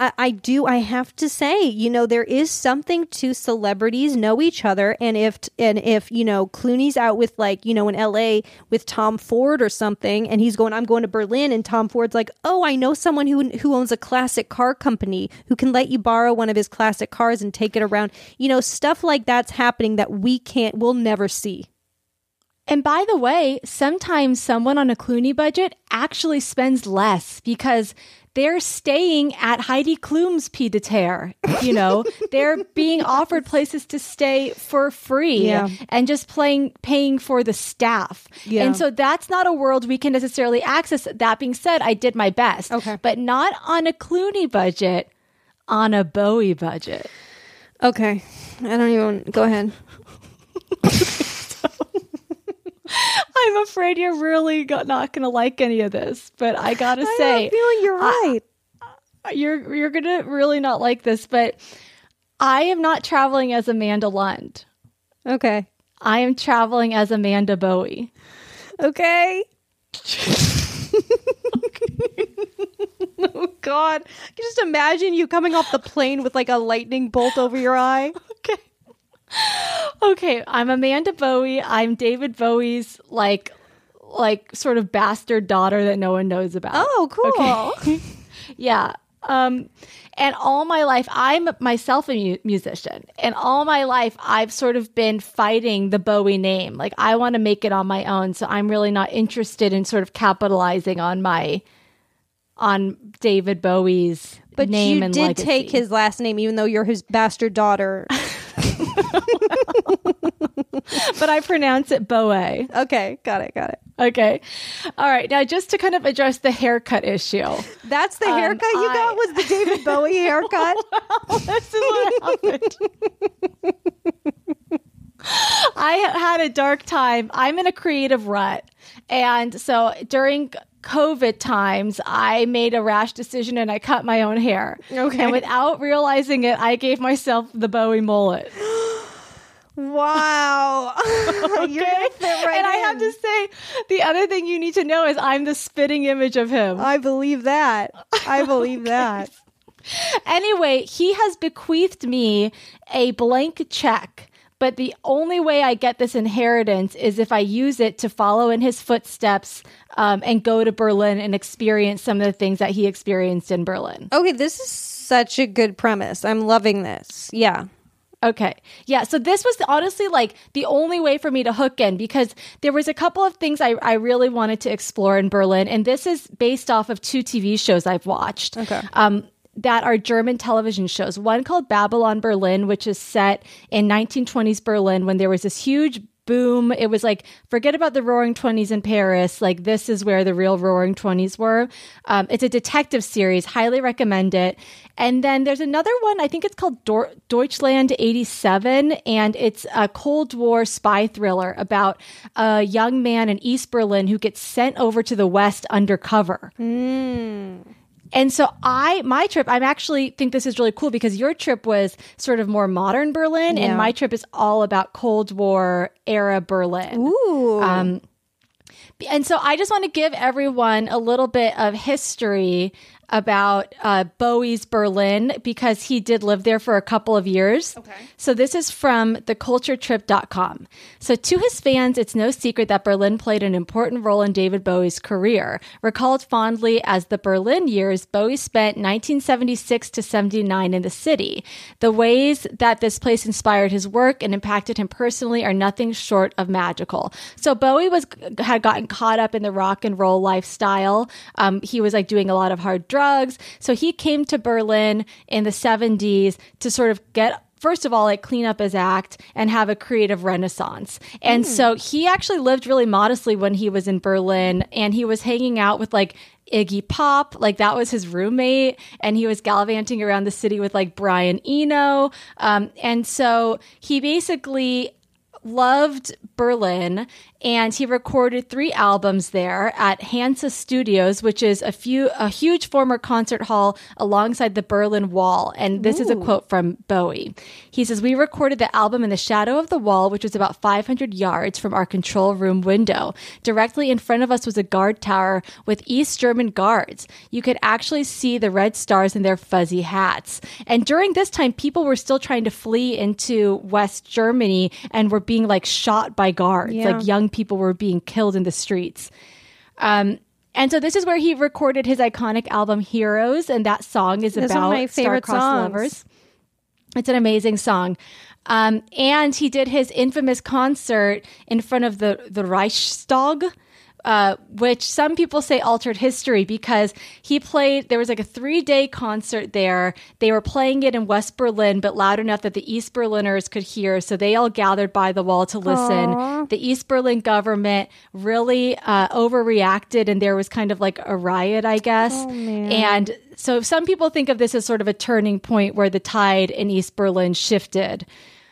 I have to say, there is something to celebrities know each other. And if Clooney's out with like, in LA with Tom Ford or something, and he's going, I'm going to Berlin. And Tom Ford's like, oh, I know someone who owns a classic car company who can let you borrow one of his classic cars and take it around. Stuff like that's happening that we'll never see.
And by the way, sometimes someone on a Clooney budget actually spends less because they're staying at Heidi Klum's pied à terre. They're being offered places to stay for free and just paying for the staff. Yeah. And so that's not a world we can necessarily access. That being said, I did my best.
Okay.
But not on a Clooney budget, on a Bowie budget.
Okay. I don't even... Go ahead.
I'm afraid you're really not going to like any of this, but I got to say... I
have a feeling you're right.
You're going to really not like this, but I am not traveling as Amanda Lund.
Okay.
I am traveling as Amanda Bowie.
Okay. Oh, God. I can just imagine you coming off the plane with like a lightning bolt over your eye.
Okay, I'm Amanda Bowie. I'm David Bowie's like sort of bastard daughter that no one knows about.
Oh, cool.
Okay. Yeah. And all my life, I'm myself a musician. And all my life, I've sort of been fighting the Bowie name. Like, I want to make it on my own. So I'm really not interested in sort of capitalizing on David Bowie's name and legacy.
But you did take his last name, even though you're his bastard daughter.
But I pronounce it Bowie.
Okay, got it.
Okay. All right. Now, just to kind of address the haircut issue.
That's the haircut you got, was the David Bowie haircut?
Well, this is what happened. I had a dark time. I'm in a creative rut. And so during COVID times, I made a rash decision and I cut my own hair.
Okay.
And without realizing it, I gave myself the Bowie mullet.
Wow.
Okay.
You're gonna fit right
and I
in.
have to say, the other thing you need to know is I'm the spitting image of him.
I believe that. That.
Anyway, he has bequeathed me a blank check. But the only way I get this inheritance is if I use it to follow in his footsteps and go to Berlin and experience some of the things that he experienced in Berlin.
Okay, this is such a good premise. I'm loving this. Yeah.
Okay. Yeah. So this was honestly like the only way for me to hook in because there was a couple of things I really wanted to explore in Berlin. And this is based off of 2 TV shows I've watched.
Okay.
That are German television shows. One called Babylon Berlin, which is set in 1920s Berlin when there was this huge boom. It was like, forget about the Roaring Twenties in Paris. Like, this is where the real Roaring Twenties were. It's a detective series. Highly recommend it. And then there's another one, I think it's called Deutschland 87, and it's a Cold War spy thriller about a young man in East Berlin who gets sent over to the West undercover. And so my trip, I actually think this is really cool because your trip was sort of more modern Berlin, and my trip is all about Cold War era Berlin.
Ooh.
And so I just want to give everyone a little bit of history about Bowie's Berlin because he did live there for a couple of years. Okay. So this is from theculturetrip.com. So to his fans, it's no secret that Berlin played an important role in David Bowie's career. Recalled fondly as the Berlin years, Bowie spent 1976 to 79 in the city. The ways that this place inspired his work and impacted him personally are nothing short of magical. So Bowie had gotten caught up in the rock and roll lifestyle. He was like doing a lot of hard drugs. So he came to Berlin in the 70s to sort of first of all, like clean up his act and have a creative renaissance. And so he actually lived really modestly when he was in Berlin, and he was hanging out with like Iggy Pop, like that was his roommate, and he was gallivanting around the city with like Brian Eno. And so he basically loved Berlin, and he recorded 3 albums there at Hansa Studios, which is a huge former concert hall alongside the Berlin Wall. And this is a quote from Bowie. He says, "We recorded the album in the shadow of the wall, which was about 500 yards from our control room window. Directly in front of us was a guard tower with East German guards. You could actually see the red stars in their fuzzy hats. And during this time, people were still trying to flee into West Germany and were being like shot by guards. Like young people were being killed in the streets." And so this is where he recorded his iconic album Heroes, and that song is about
my favorite
star-crossed lovers. It's an amazing song. And he did his infamous concert in front of the Reichstag, which some people say altered history because there was like a 3-day concert there. They were playing it in West Berlin, but loud enough that the East Berliners could hear. So they all gathered by the wall to listen. Aww. The East Berlin government really overreacted, and there was kind of like a riot, I guess.
Oh, man.
And so some people think of this as sort of a turning point where the tide in East Berlin shifted.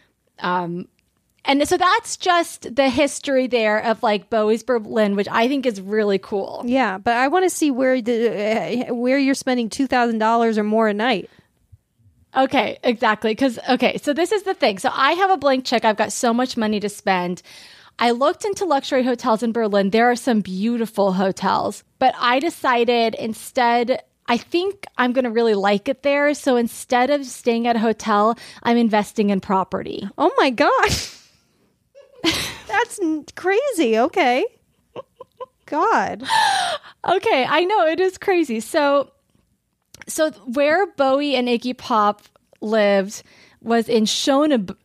And so that's just the history there of like Bowie's Berlin, which I think is really cool.
Yeah, but I want to see where you're spending $2,000 or more a night.
Okay, exactly. So this is the thing. So I have a blank check. I've got so much money to spend. I looked into luxury hotels in Berlin. There are some beautiful hotels, but I decided instead, I think I'm going to really like it there. So instead of staying at a hotel, I'm investing in property.
Oh my gosh. That's crazy. Okay. God.
Okay, I know it is crazy. So where Bowie and Iggy Pop lived was in Schöneberg.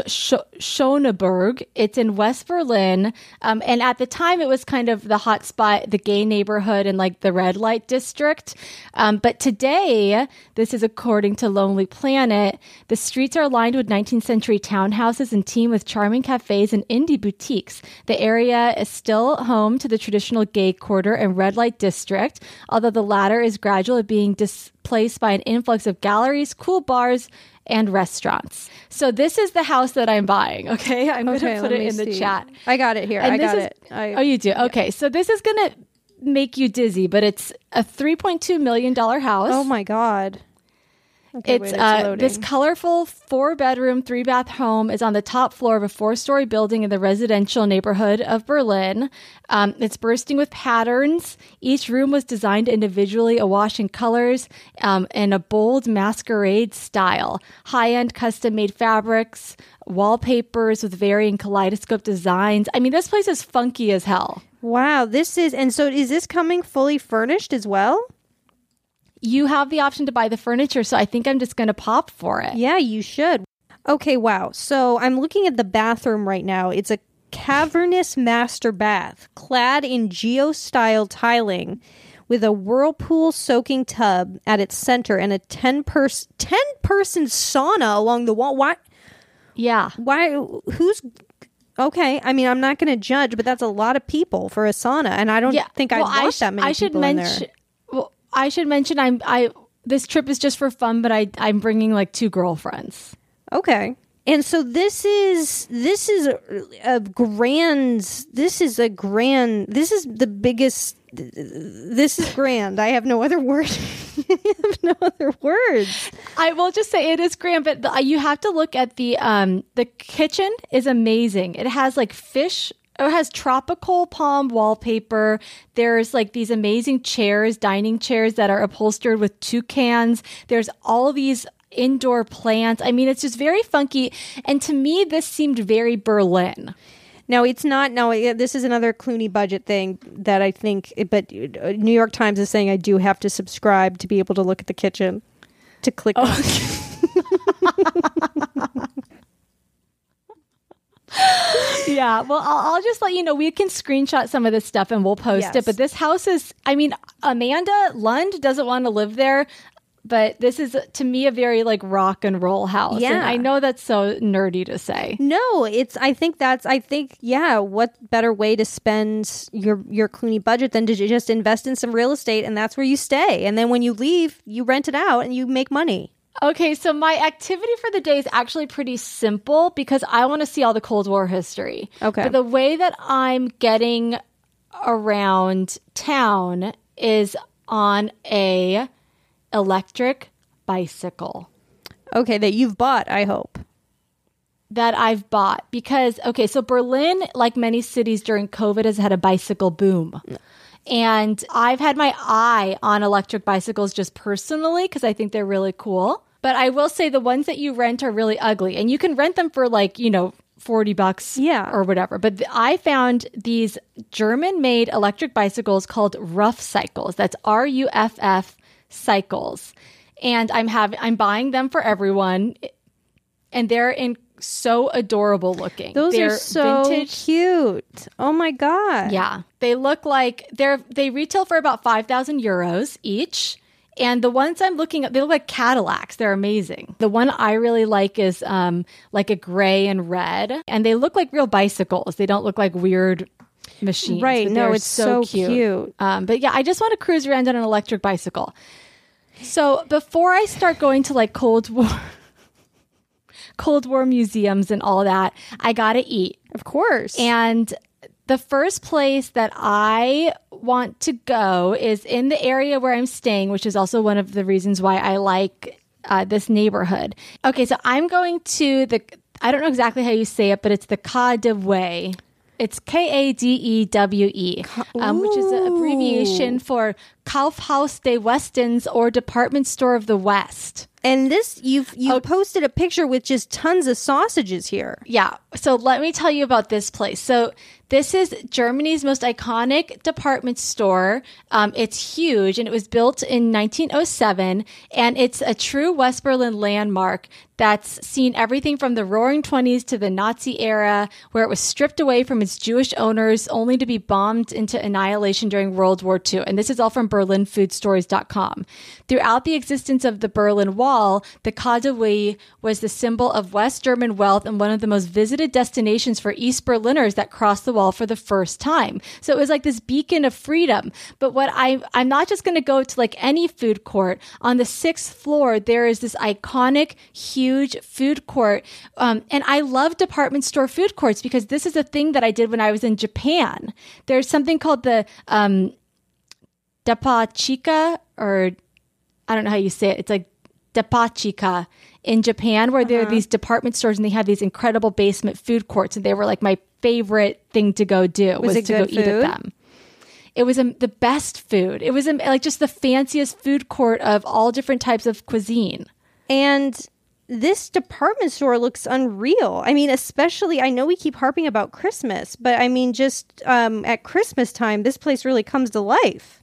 It's in West Berlin. And at the time, it was kind of the hot spot, the gay neighborhood and like the red light district. But today, this is according to Lonely Planet, the streets are lined with 19th century townhouses and teem with charming cafes and indie boutiques. The area is still home to the traditional gay quarter and red light district, although the latter is gradually being displaced by an influx of galleries, cool bars, and restaurants. So this is the house that I'm buying, okay? I'm going to put it in the chat.
I got it here.
And
I got it.
Oh, you do? Yeah. Okay. So this is going to make you dizzy, but it's a $3.2 million house.
Oh my God. Okay,
it's this colorful 4-bedroom, 3-bath home is on the top floor of a 4-story building in the residential neighborhood of Berlin. It's bursting with patterns. Each room was designed individually, awash in colors, in a bold masquerade style. High-end custom-made fabrics, wallpapers with varying kaleidoscope designs. I mean, this place is funky as hell.
Wow, and so is this coming fully furnished as well?
You have the option to buy the furniture, so I think I'm just going to pop for it.
Yeah, you should. Okay, wow. So I'm looking at the bathroom right now. It's a cavernous master bath, clad in geo-style tiling, with a whirlpool soaking tub at its center and a 10-person sauna along the wall. Why?
Yeah.
Why? Okay. I mean, I'm not going to judge, but that's a lot of people for a sauna. And I don't think I'd want that many people in there.
Well, I should mention this trip is just for fun, but I'm bringing like 2 girlfriends.
Okay. And so this is the biggest, this is grand. I have no other word. I have no other words.
I will just say it is grand, but you have to look at the kitchen is amazing. It has like fish. It has tropical palm wallpaper. There's like these amazing chairs, dining chairs that are upholstered with toucans. There's all these indoor plants. I mean, it's just very funky. And to me, this seemed very Berlin.
No, it's not. No, this is another Clooney budget thing that I think, but New York Times is saying I do have to subscribe to be able to look at the kitchen, to click on.
Yeah, well, I'll just let you know, we can screenshot some of this stuff and we'll post it. But this house is, I mean, Amanda Lund doesn't want to live there. But this is, to me, a very like rock and roll house.
Yeah.
And I know that's so nerdy to say.
No, I think, what better way to spend your Clooney budget than to just invest in some real estate, and that's where you stay. And then when you leave, you rent it out and you make money.
Okay, so my activity for the day is actually pretty simple because I want to see all the Cold War history.
Okay.
But the way that I'm getting around town is on a electric bicycle.
Okay, that you've bought, I hope.
That I've bought because, okay, so Berlin, like many cities during COVID, has had a bicycle boom. And I've had my eye on electric bicycles just personally because I think they're really cool. But I will say the ones that you rent are really ugly. And you can rent them for like, $40 or whatever. But I found these German-made electric bicycles called Ruff Cycles. That's RUFF cycles. And I'm buying them for everyone. And they're so adorable looking.
They're are so vintage. Cute. Oh my God.
Yeah. They look like they retail for about 5,000 euros each. And the ones I'm looking at, they look like Cadillacs. They're amazing. The one I really like is like a gray and red. And they look like real bicycles. They don't look like weird machines.
Right. No, it's so cute.
But yeah, I just want to cruise around on an electric bicycle. So before I start going to like Cold War museums and all that, I got to eat.
Of course.
And the first place that I want to go is in the area where I'm staying, which is also one of the reasons why I like this neighborhood. Okay, so I'm going to I don't know exactly how you say it, but it's the Kadewe. It's Kadewe, which is an abbreviation for Kaufhaus des Westens, or Department Store of the West.
And this, you've posted a picture with just tons of sausages here.
Yeah. So let me tell you about this place. So this is Germany's most iconic department store. It's huge, and it was built in 1907, and it's a true West Berlin landmark that's seen everything from the Roaring '20s to the Nazi era, where it was stripped away from its Jewish owners only to be bombed into annihilation during World War II. And this is all from BerlinFoodStories.com. Throughout the existence of the Berlin Wall, the Kadewe was the symbol of West German wealth and one of the most visited destinations for East Berliners that crossed the wall for the first time. So it was like this beacon of freedom. But what I'm not just going to go to like any food court. On the 6th floor, there is this iconic, huge food court. And I love department store food courts because this is a thing that I did when I was in Japan. There's something called the Depachika, or I don't know how you say it. It's like Depachika in Japan, where there are these department stores and they have these incredible basement food courts. And they were like my favorite thing to go do was to go eat at them. It was the best food. It was like just the fanciest food court of all different types of cuisine.
And this department store looks unreal. I mean, especially, I know we keep harping about Christmas, but I mean, just at Christmas time, this place really comes to life.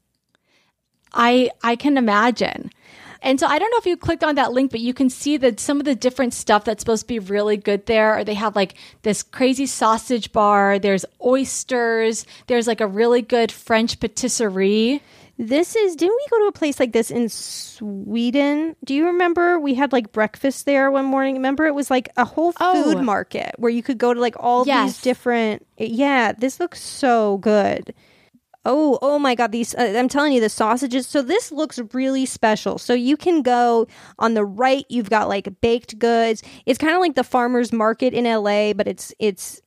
I can imagine. And so I don't know if you clicked on that link, but you can see that some of the different stuff that's supposed to be really good there. Or they have like this crazy sausage bar. There's oysters. There's like a really good French patisserie.
Didn't we go to a place like this in Sweden? Do you remember we had like breakfast there one morning? Remember it was like a whole food market where you could go to like all these different, this looks so good. Oh my God. These, I'm telling you, the sausages. So this looks really special. So you can go on the right. You've got like baked goods. It's kind of like the farmer's market in LA, but it's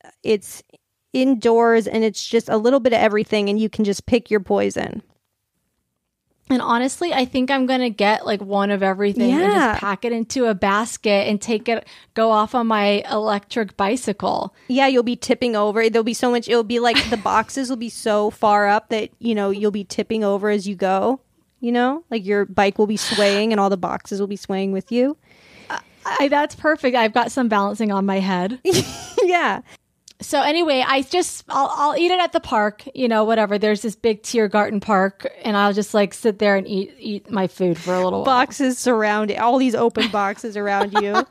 indoors and it's just a little bit of everything and you can just pick your poison.
And honestly, I think I'm going to get like one of everything and just pack it into a basket and go off on my electric bicycle.
Yeah, you'll be tipping over. There'll be so much. It'll be like the boxes will be so far up that, you'll be tipping over as you go, like your bike will be swaying and all the boxes will be swaying with you.
That's perfect. I've got some balancing on my head.
Yeah.
So anyway, I'll eat it at the park, whatever. There's this big Tiergarten park and I'll just like sit there and eat my food for a little while.
Boxes surrounding, all these open boxes around you.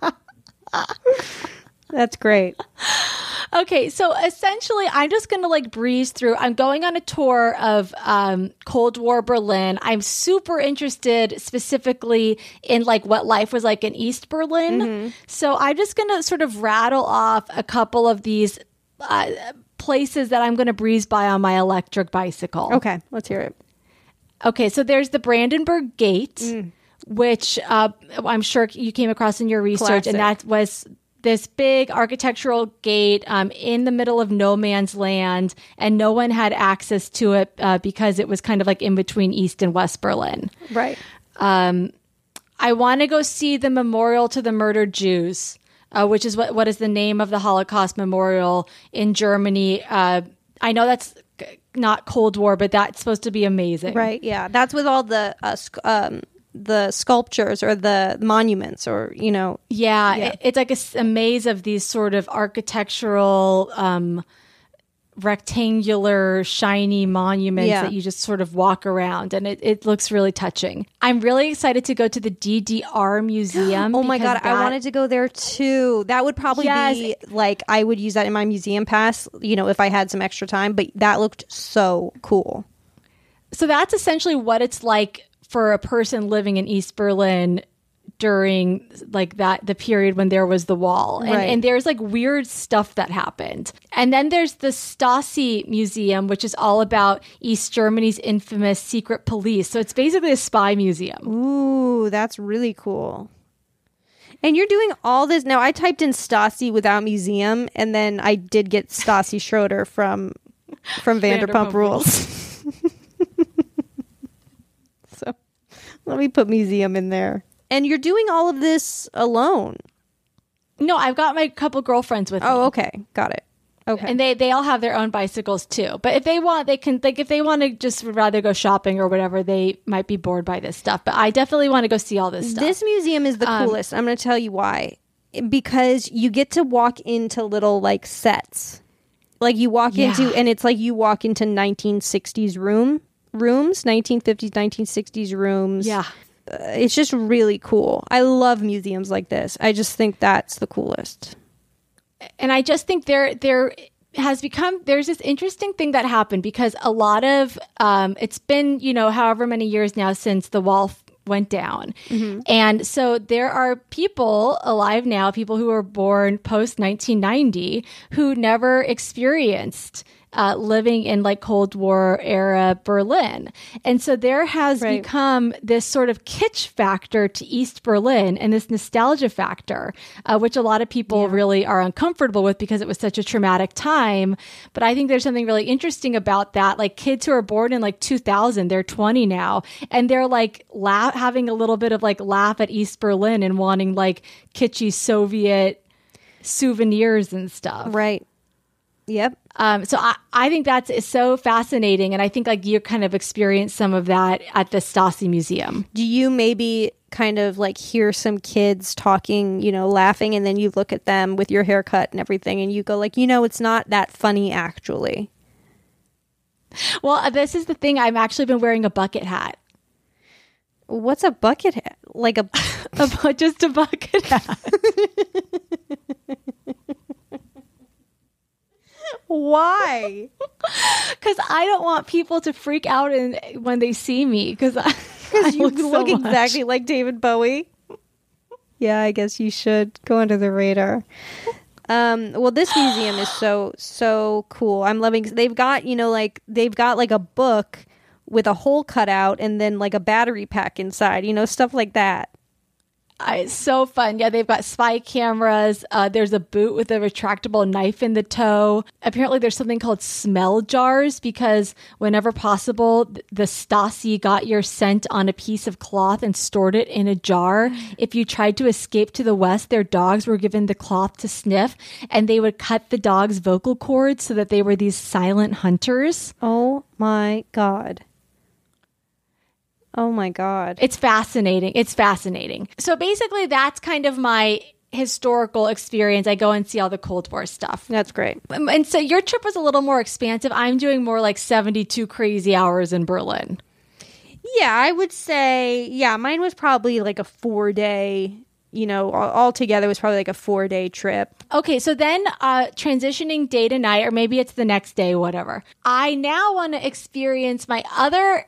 That's great.
Okay, so essentially I'm just going to like breeze through. I'm going on a tour of Cold War Berlin. I'm super interested specifically in like what life was like in East Berlin. Mm-hmm. So I'm just going to sort of rattle off a couple of these places that I'm going to breeze by on my electric bicycle.
Okay, let's hear it.
Okay, so there's the Brandenburg Gate, which I'm sure you came across in your research.
Classic.
And that was this big architectural gate in the middle of no man's land, and no one had access to it because it was kind of like in between East and West Berlin.
Right.
I want to go see the Memorial to the Murdered Jews, which is what is the name of the Holocaust Memorial in Germany. I know that's not Cold War, but that's supposed to be amazing.
Right, yeah. That's with all the sculptures or the monuments or,
Yeah. It's like a maze of these sort of architectural rectangular shiny monuments that you just sort of walk around, and it looks really touching. I'm really excited to go to the DDR museum.
Oh my God, I wanted to go there too. That would probably be like, I would use that in my museum pass, if I had some extra time, but that looked so cool.
So that's essentially what it's like for a person living in East Berlin during like the period when there was the wall. And there's like weird stuff that happened. And then there's the Stasi Museum, which is all about East Germany's infamous secret police. So it's basically a spy museum.
Ooh, that's really cool. And you're doing all this. Now, I typed in Stasi without museum, and then I did get Stasi Schroeder from Vanderpump Rules. So let me put museum in there. And you're doing all of this alone?
No, I've got my couple girlfriends with me.
Oh, okay. Got it. Okay.
And they all have their own bicycles too. But if they want, they can, like, if they want to just rather go shopping or whatever, they might be bored by this stuff. But I definitely want to go see all this stuff.
This museum is the coolest. I'm going to tell you why. Because you get to walk into little like sets. Like you walk into, and it's like you walk into 1960s rooms, 1950s, 1960s rooms.
Yeah.
It's just really cool. I love museums like this. I just think that's the coolest.
And I just think there's this interesting thing that happened because a lot of, it's been, however many years now since the wall went down. Mm-hmm. And so there are people alive now, people who were born post 1990 who never experienced living in like Cold War era Berlin. And so there has become this sort of kitsch factor to East Berlin and this nostalgia factor, which a lot of people really are uncomfortable with because it was such a traumatic time. But I think there's something really interesting about that. Like kids who are born in like 2000, they're 20 now, and they're like having a little bit of like laugh at East Berlin and wanting like kitschy Soviet souvenirs and stuff.
Right. Yep.
So I think that's so fascinating. And I think like you kind of experienced some of that at the Stasi Museum.
Do you maybe kind of like hear some kids talking, laughing, and then you look at them with your haircut and everything and you go like, it's not that funny actually?
Well, this is the thing. I've actually been wearing a bucket hat.
What's a bucket hat? Like
just a bucket hat.
Why?
Because I don't want people to freak out when they see me. Because
you look exactly like David Bowie. Yeah, I guess you should go under the radar. Well, this museum is so cool. I'm loving. They've got like a book with a hole cut out and then like a battery pack inside. Stuff like that.
It's so fun. Yeah, they've got spy cameras. There's a boot with a retractable knife in the toe. Apparently, there's something called smell jars because whenever possible, the Stasi got your scent on a piece of cloth and stored it in a jar. If you tried to escape to the West, their dogs were given the cloth to sniff, and they would cut the dog's vocal cords so that they were these silent hunters.
Oh my God. Oh my God.
It's fascinating. It's fascinating. So basically, that's kind of my historical experience. I go and see all the Cold War stuff.
That's great.
And so your trip was a little more expansive. I'm doing more like 72 crazy hours in Berlin.
Yeah, I would say, mine was probably like a 4-day, altogether was probably like a 4-day trip.
Okay, so then transitioning day to night, or maybe it's the next day, whatever. I now want to experience my other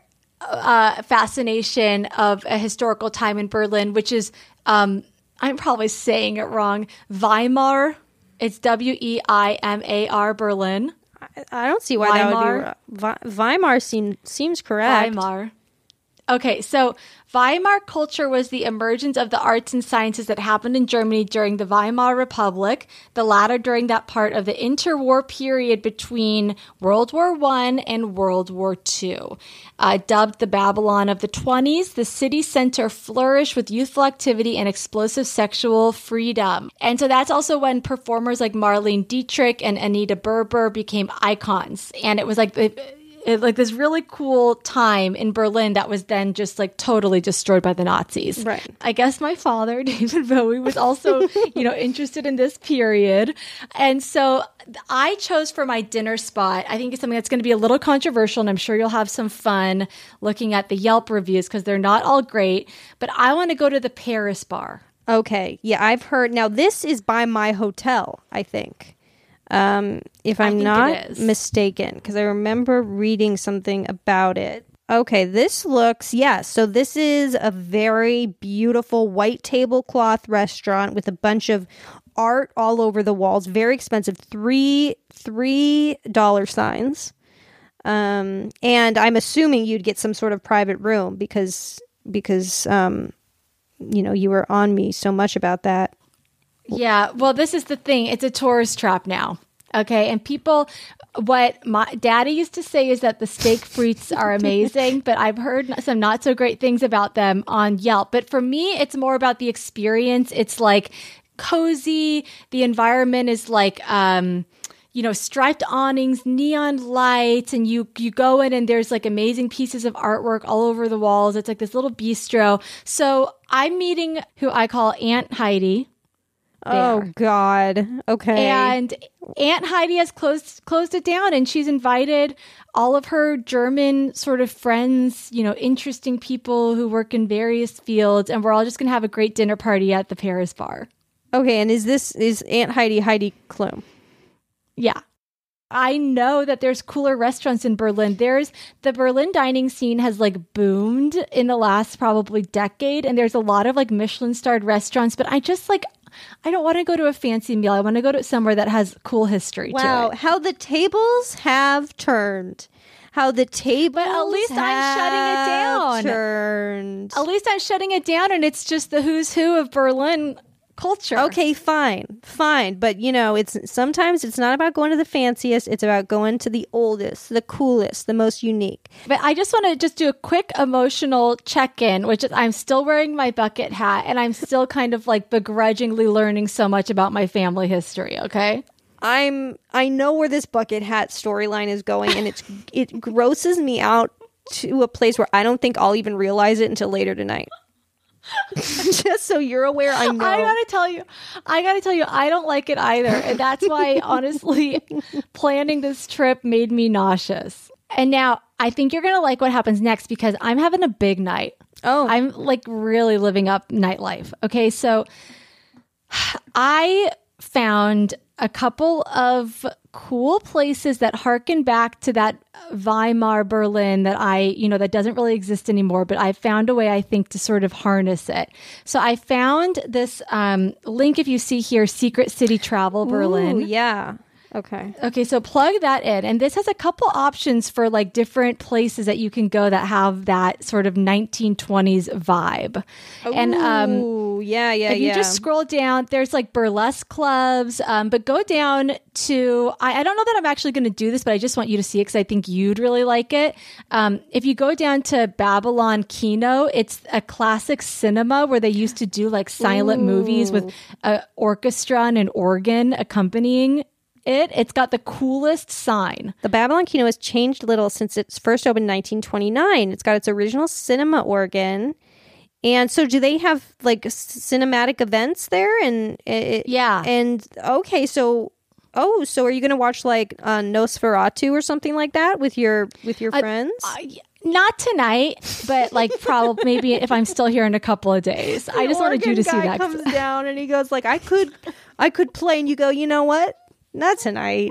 fascination of a historical time in Berlin, which is, I'm probably saying it wrong, Weimar. It's Weimar, Berlin.
I don't see why Weimar. That would be Weimar seems correct.
Weimar. Okay, so Weimar culture was the emergence of the arts and sciences that happened in Germany during the Weimar Republic, the latter during that part of the interwar period between World War I and World War II. Dubbed the Babylon of the 20s, the city center flourished with youthful activity and explosive sexual freedom. And so that's also when performers like Marlene Dietrich and Anita Berber became icons. And it was like this really cool time in Berlin that was then just like totally destroyed by the Nazis.
Right.
I guess my father, David Bowie, was also, interested in this period. And so I chose for my dinner spot, I think it's something that's going to be a little controversial, and I'm sure you'll have some fun looking at the Yelp reviews because they're not all great, but I want to go to the Paris bar.
Okay. Yeah, I've heard. Now, this is by my hotel, I think. If I'm not mistaken, because I remember reading something about it. Okay, this looks, so this is a very beautiful white tablecloth restaurant with a bunch of art all over the walls. Very expensive, $3 signs. And I'm assuming you'd get some sort of private room because you were on me so much about that.
Yeah, well, this is the thing. It's a tourist trap now. Okay, and what my daddy used to say is that the steak frites are amazing, but I've heard some not so great things about them on Yelp. But for me, it's more about the experience. It's like cozy. The environment is like, striped awnings, neon lights, and you go in and there's like amazing pieces of artwork all over the walls. It's like this little bistro. So I'm meeting who I call Aunt Heidi. There.
Oh, God. Okay.
And Aunt Heidi has closed it down, and she's invited all of her German sort of friends, interesting people who work in various fields, and we're all just going to have a great dinner party at the Paris bar.
Okay, and is Aunt Heidi Klum?
Yeah. I know that there's cooler restaurants in Berlin. The Berlin dining scene has like boomed in the last probably decade, and there's a lot of like Michelin-starred restaurants, but I don't want to go to a fancy meal. I want to go to somewhere that has cool history to it.
Wow, how the tables have turned. But
at least I'm shutting it down.
Turned.
At least I'm shutting it down, and it's just the who's who of Berlin culture.
Okay, fine. But sometimes it's not about going to the fanciest. It's about going to the oldest, the coolest, the most unique.
But I just want to do a quick emotional check-in, which is I'm still wearing my bucket hat, and I'm still kind of like begrudgingly learning so much about my family history. Okay.
I know where this bucket hat storyline is going, and it grosses me out to a place where I don't think I'll even realize it until later tonight. Just so you're aware, I know.
I gotta tell you, I don't like it either. And that's why, honestly, planning this trip made me nauseous. And now I think you're gonna like what happens next because I'm having a big night.
Oh.
I'm like really living up nightlife. Okay, so I found a couple of cool places that harken back to that Weimar Berlin that that doesn't really exist anymore, but I found a way, I think, to sort of harness it. So I found this link, if you see here, Secret City Travel Berlin.
Ooh, yeah. Okay,
so plug that in. And this has a couple options for like different places that you can go that have that sort of 1920s vibe.
Ooh,
and
if
you just scroll down, there's like burlesque clubs, but go down to, I don't know that I'm actually going to do this, but I just want you to see it because I think you'd really like it. If you go down to Babylon Kino, it's a classic cinema where they used to do like silent movies with an orchestra and an organ accompanying It's got the coolest sign.
The Babylon Kino has changed little since its first opened in 1929. It's got its original cinema organ. And so do they have like cinematic events there?
Yeah.
And okay, so are you going to watch like Nosferatu or something like that with your friends?
Not tonight, but like probably maybe if I'm still here in a couple of days. I just wanted you to see that.
Comes down and he goes like, I could play, and you go, you know what? Not tonight.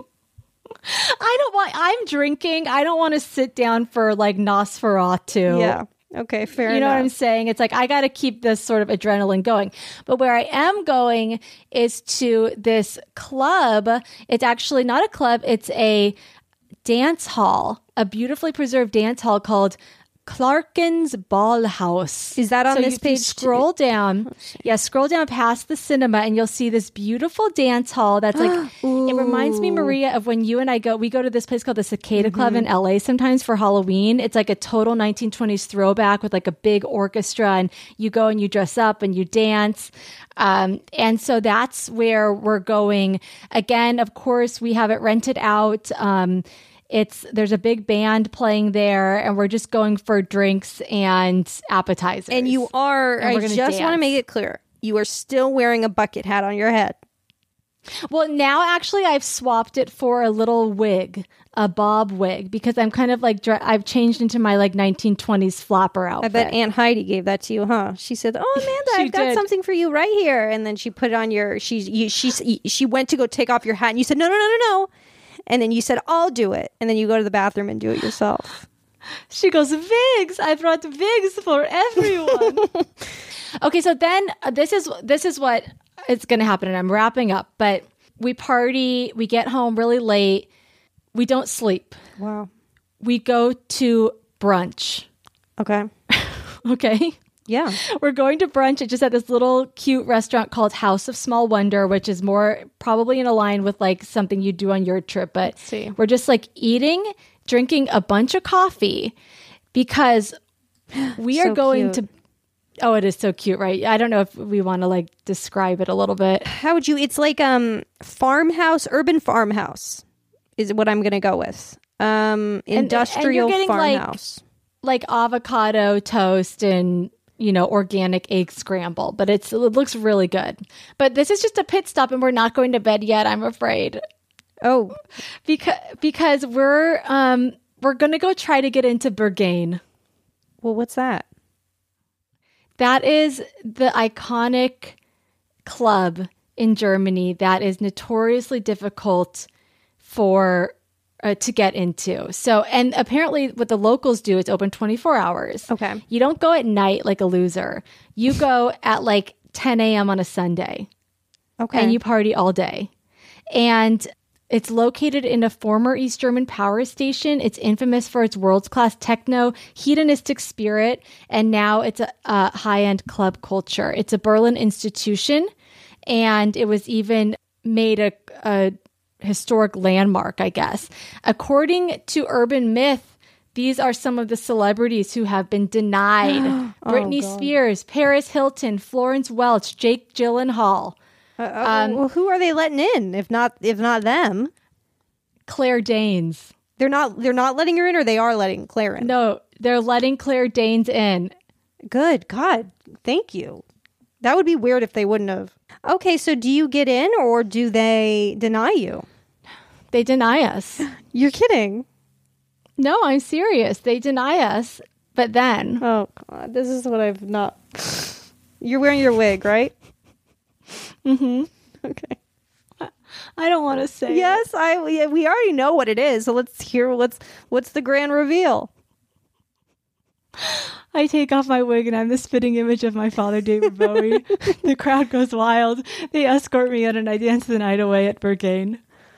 I'm drinking. I don't want to sit down for like Nosferatu.
Yeah. Okay, fair enough.
You know what I'm saying? It's like, I got to keep this sort of adrenaline going. But where I am going is to this club. It's actually not a club. It's a dance hall, a beautifully preserved dance hall called Clarken's Ballhaus.
Is that on this page?
Scroll down. Yeah, scroll down past the cinema and you'll see this beautiful dance hall that's like, it reminds me, Maria, of when you and I we go to this place called the Cicada Club in LA sometimes for Halloween. It's like a total 1920s throwback with like a big orchestra, and you go and you dress up and you dance. And so that's where we're going. Again, of course, we have it rented out. There's a big band playing there, and we're just going for drinks and appetizers.
And you are, I just want to make it clear, you are still wearing a bucket hat on your head.
Well, now actually I've swapped it for a little wig, a bob wig, because I'm kind of like, I've changed into my like 1920s flapper outfit.
I bet Aunt Heidi gave that to you, huh? She said, "Oh, Amanda, I've got something for you right here." And then she put it on your, she went to go take off your hat, and you said, no. And then you said, "I'll do it." And then you go to the bathroom and do it yourself.
She goes, "Wigs! I brought wigs for everyone." Okay, so then this is what is going to happen, and I'm wrapping up. But we party, we get home really late, we don't sleep.
Wow.
We go to brunch.
Okay.
Okay.
Yeah.
We're going to brunch. It's just at this little cute restaurant called House of Small Wonder, which is more probably in a line with like something you do on your trip. But we're just like eating, drinking a bunch of coffee because we are going to. Oh, it is so cute, right? I don't know if we want to like describe it a little bit.
How would you? It's like farmhouse, urban farmhouse is what I'm going to go with. Industrial
and
farmhouse.
Like avocado toast and organic egg scramble, but it looks really good. But this is just a pit stop, and we're not going to bed yet, I'm afraid.
Oh,
because we're going to go try to get into Berghain.
Well, what's that?
That is the iconic club in Germany that is notoriously difficult for to get into. So, and apparently what the locals do, it's open 24 hours.
Okay.
You don't go at night like a loser. You go at like 10 a.m. on a Sunday.
Okay.
And you party all day. And it's located in a former East German power station. It's infamous for its world-class techno, hedonistic spirit, and now it's a high-end club culture. It's a Berlin institution, and it was even made a historic landmark, I guess. According to urban myth, these are some of the celebrities who have been denied. Britney Spears, Paris Hilton, Florence Welch, Jake Gyllenhaal.
Well, who are they letting in? If not them,
Claire Danes.
They're not letting her in, or they are letting Claire in.
No, they're letting Claire Danes in.
Good God, thank you. That would be weird if they wouldn't have. Okay, so do you get in, or do they deny you?
They deny us.
You're kidding.
No, I'm serious. They deny us, but then.
Oh God, this is what I've not. You're wearing your wig, right?
Mm-hmm.
Okay.
I don't want to say
Yes, we already know what it is. So let's hear what's the grand reveal.
I take off my wig and I'm the spitting image of my father, David Bowie. The crowd goes wild. They escort me out and I dance the night away at Berghain.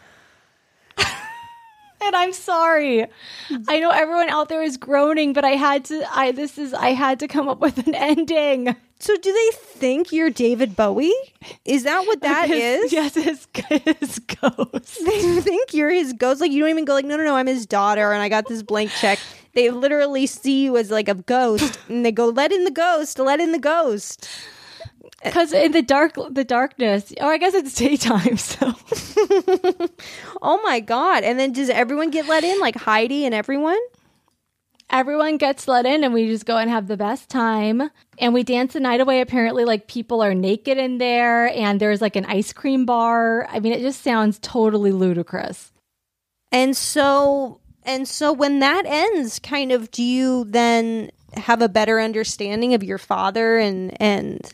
And I'm sorry. I know everyone out there is groaning, but I had to come up with an ending.
So do they think you're David Bowie? Is that what that is?
Yes, his ghost.
They think you're his ghost. Like, you don't even go like, no, I'm his daughter and I got this blank check. They literally see you as like a ghost and they go, let in the ghost.
Because in the darkness, or I guess it's daytime, so.
Oh my God. And then does everyone get let in? Like Heidi and everyone?
Everyone gets let in and we just go and have the best time. And we dance the night away. Apparently, like, people are naked in there and there's like an ice cream bar. I mean, it just sounds totally ludicrous.
And so when that ends, kind of, do you then have a better understanding of your father and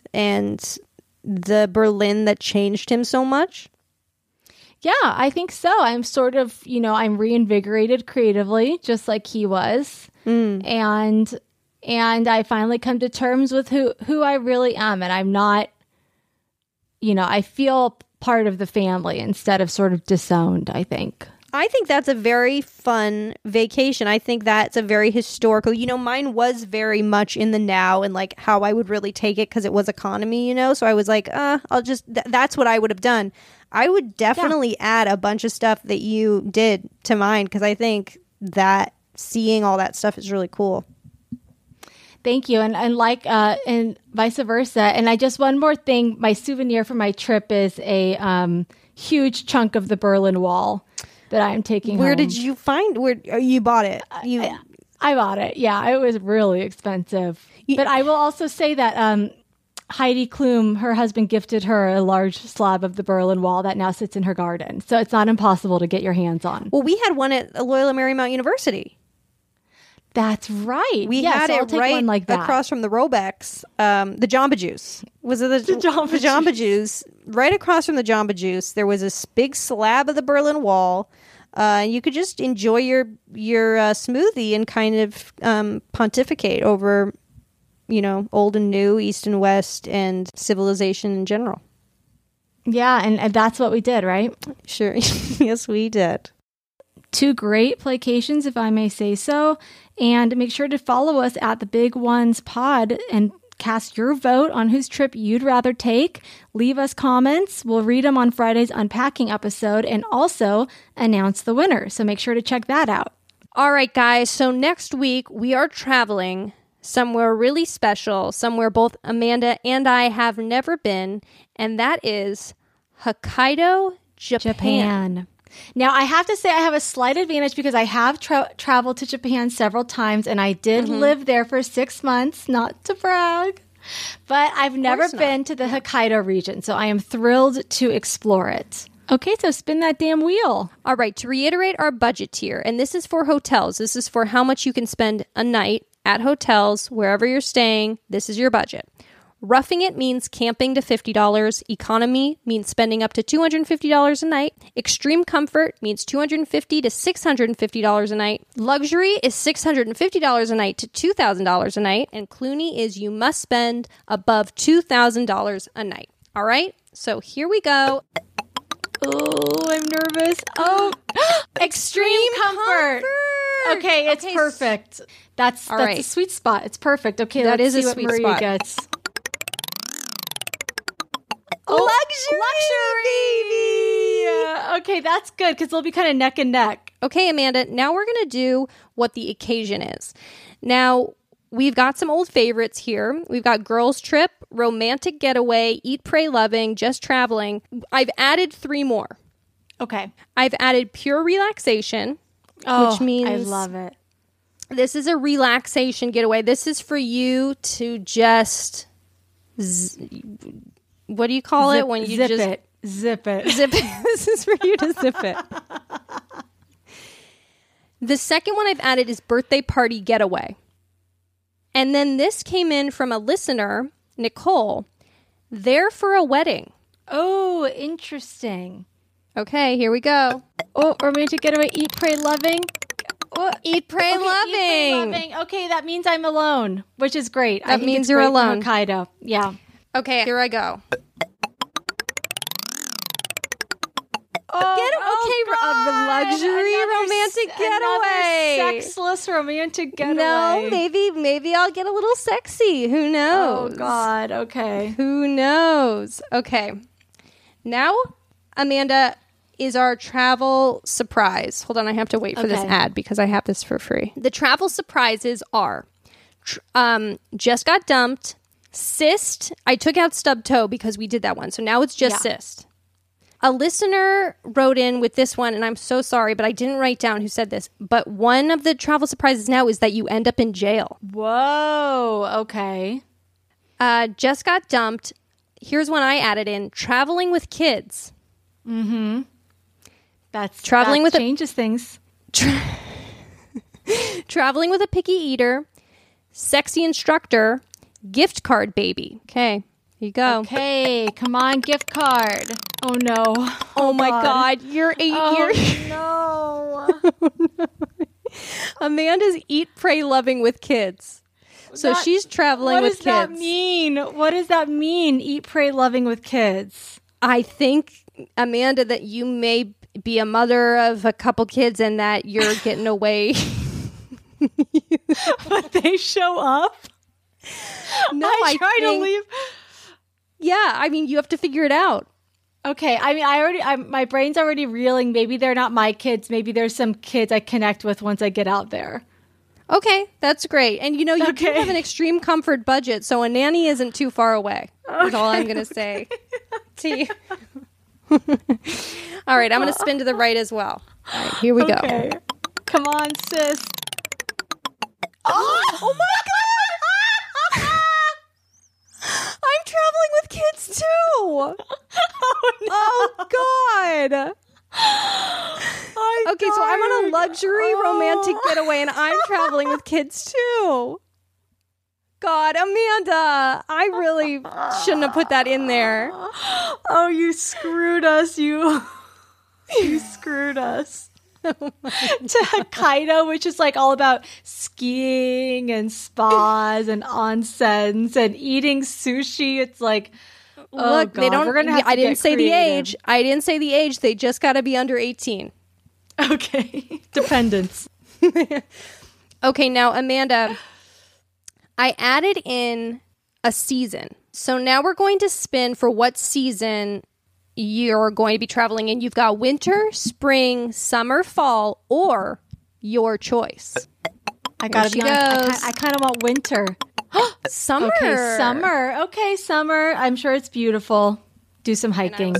the Berlin that changed him so much?
Yeah, I think so. I'm sort of, I'm reinvigorated creatively, just like he was. And I finally come to terms with who I really am. And I'm not, I feel part of the family instead of sort of disowned, I think.
I think that's a very fun vacation. I think that's a very historical, mine was very much in the now and like how I would really take it because it was economy, so I was like, I'll just, that's what I would have done. I would definitely add a bunch of stuff that you did to mine because I think that seeing all that stuff is really cool.
Thank you. And like, and vice versa. And I just, one more thing, my souvenir for my trip is a huge chunk of the Berlin Wall that I'm taking home.
Where did you find, you bought it?
I bought it. Yeah, it was really expensive. But I will also say that Heidi Klum, her husband, gifted her a large slab of the Berlin Wall that now sits in her garden. So it's not impossible to get your hands on.
Well, we had one at Loyola Marymount University.
That's right.
We had it right like across from the Robex, the Jamba Juice. Was it the Jamba Juice? Right across from the Jamba Juice, there was a big slab of the Berlin Wall. You could just enjoy your smoothie and kind of pontificate over, old and new, east and west, and civilization in general.
Yeah, and that's what we did, right?
Sure. Yes, we did.
2 great placations, if I may say so. And make sure to follow us at the Big Ones Pod and cast your vote on whose trip you'd rather take. Leave us comments. We'll read them on Friday's Unpacking episode and also announce the winner. So make sure to check that out.
All right, guys. So next week we are traveling somewhere really special, somewhere both Amanda and I have never been, and that is Hokkaido, Japan.
Now, I have to say I have a slight advantage because I have traveled to Japan several times, and I did live there for 6 months, not to brag, but I've never been to the Hokkaido region, so I am thrilled to explore it. Okay, so spin that damn wheel.
All right, to reiterate our budget tier, and this is for hotels. This is for how much you can spend a night at hotels, wherever you're staying. This is your budget. Roughing it means camping to $50. Economy means spending up to $250 a night. Extreme comfort means $250 to $650 a night. Luxury is $650 a night to $2,000 a night. And Clooney is you must spend above $2,000 a night. All right? So here we go.
Oh, I'm nervous. Oh, extreme comfort. Okay, it's perfect. That's right. A sweet spot. It's perfect. Okay,
that
let's
is
see
a
what Maria
spot.
Gets.
Luxury, baby!
Okay, that's good because they'll be kind of neck and neck.
Okay, Amanda, now we're going to do what the occasion is. Now, we've got some old favorites here. We've got Girls Trip, Romantic Getaway, Eat, Pray, Loving, Just Traveling. I've added 3 more.
Okay.
I've added Pure Relaxation, which means...
I love it.
This is a relaxation getaway. This is for you to just... what do you call it when you
zip
just...
Zip it.
This is for you to zip it. The second one I've added is Birthday Party Getaway. And then this came in from a listener, Nicole. There for a wedding.
Oh, interesting.
Okay, here we go.
Oh, romantic getaway, eat, pray, loving. Oh,
Eat, pray, loving.
Eat, pray, loving. Okay, that means I'm alone, which is great.
That means you're alone.
Hokkaido. Yeah.
Okay, here I go.
Oh,
luxury romantic getaway.
Another sexless romantic getaway.
No, maybe I'll get a little sexy. Who knows?
Oh, God. Okay.
Who knows? Okay. Now, Amanda, is our travel surprise. Hold on, I have to wait for this ad because I have this for free. The travel surprises are just got dumped, cyst. I took out stub toe because we did that one. So now it's just cyst. A listener wrote in with this one, and I'm so sorry, but I didn't write down who said this. But one of the travel surprises now is that you end up in jail.
Whoa. Okay.
Just got dumped. Here's one I added in. Traveling with kids.
Mm-hmm. That
changes
things.
Traveling with a picky eater. Sexy instructor. Gift card baby. Okay. Here you go.
Okay, come on, gift card. Oh, no.
Oh my God. You're 8 years.
No.
Amanda's eat, pray, loving with kids. So she's traveling with kids.
What does that mean? What does that mean, eat, pray, loving with kids?
I think, Amanda, that you may be a mother of a couple kids and that you're getting away.
But they show up?
No,
I try to leave.
Yeah, I mean, you have to figure it out.
Okay, I mean, my brain's already reeling. Maybe they're not my kids. Maybe there's some kids I connect with once I get out there.
Okay, that's great. And you do have an extreme comfort budget, so a nanny isn't too far away. That's all I'm going to say to you. All right, I'm going to spin to the right as well. All right, here we go.
Come on, sis.
Oh my God! I'm traveling with kids too. Oh God. Okay, so I'm on a luxury romantic getaway and I'm traveling with kids too. God, Amanda, I really shouldn't have put that in there.
Oh, you screwed us. You screwed us. To Hokkaido, which is like all about skiing and spas and onsens and eating sushi. It's like,
look,
God,
they don't.
We're gonna have to
I didn't
get
say
creative.
the age. I didn't say the age. They just got to be under 18.
Okay, dependence.
Okay, now Amanda, I added in a season. So now we're going to spin for what season you're going to be traveling in. You've got winter, spring, summer, fall, or your choice.
I gotta be honest. I kind of want winter.
Summer.
Okay, summer. Okay, summer. I'm sure it's beautiful. Do some hiking.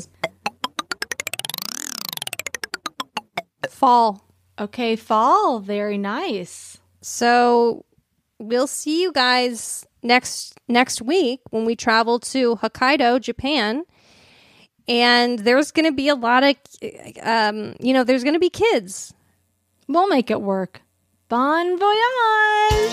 Fall.
Okay, fall. Very nice.
So we'll see you guys next week when we travel to Hokkaido, Japan. And there's going to be a lot of, there's going to be kids.
We'll make it work. Bon voyage!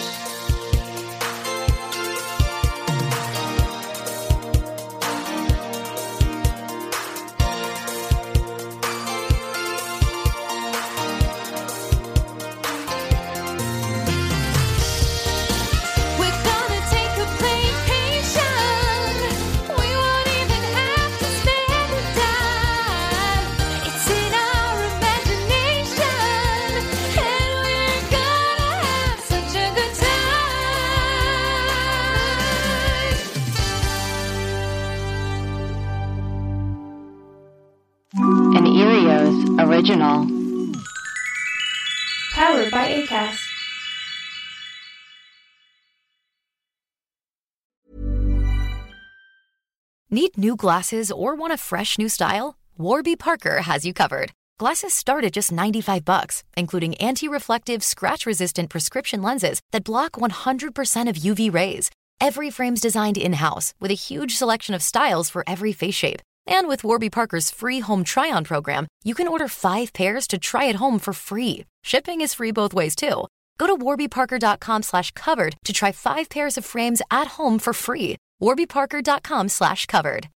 An Erios original.
Powered by Acast.
Need new glasses or want a fresh new style? Warby Parker has you covered. Glasses start at just $95, including anti-reflective, scratch-resistant prescription lenses that block 100% of UV rays. Every frame's designed in-house with a huge selection of styles for every face shape. And with Warby Parker's free home try-on program, you can order 5 pairs to try at home for free. Shipping is free both ways, too. Go to warbyparker.com/covered to try 5 pairs of frames at home for free. warbyparker.com/covered.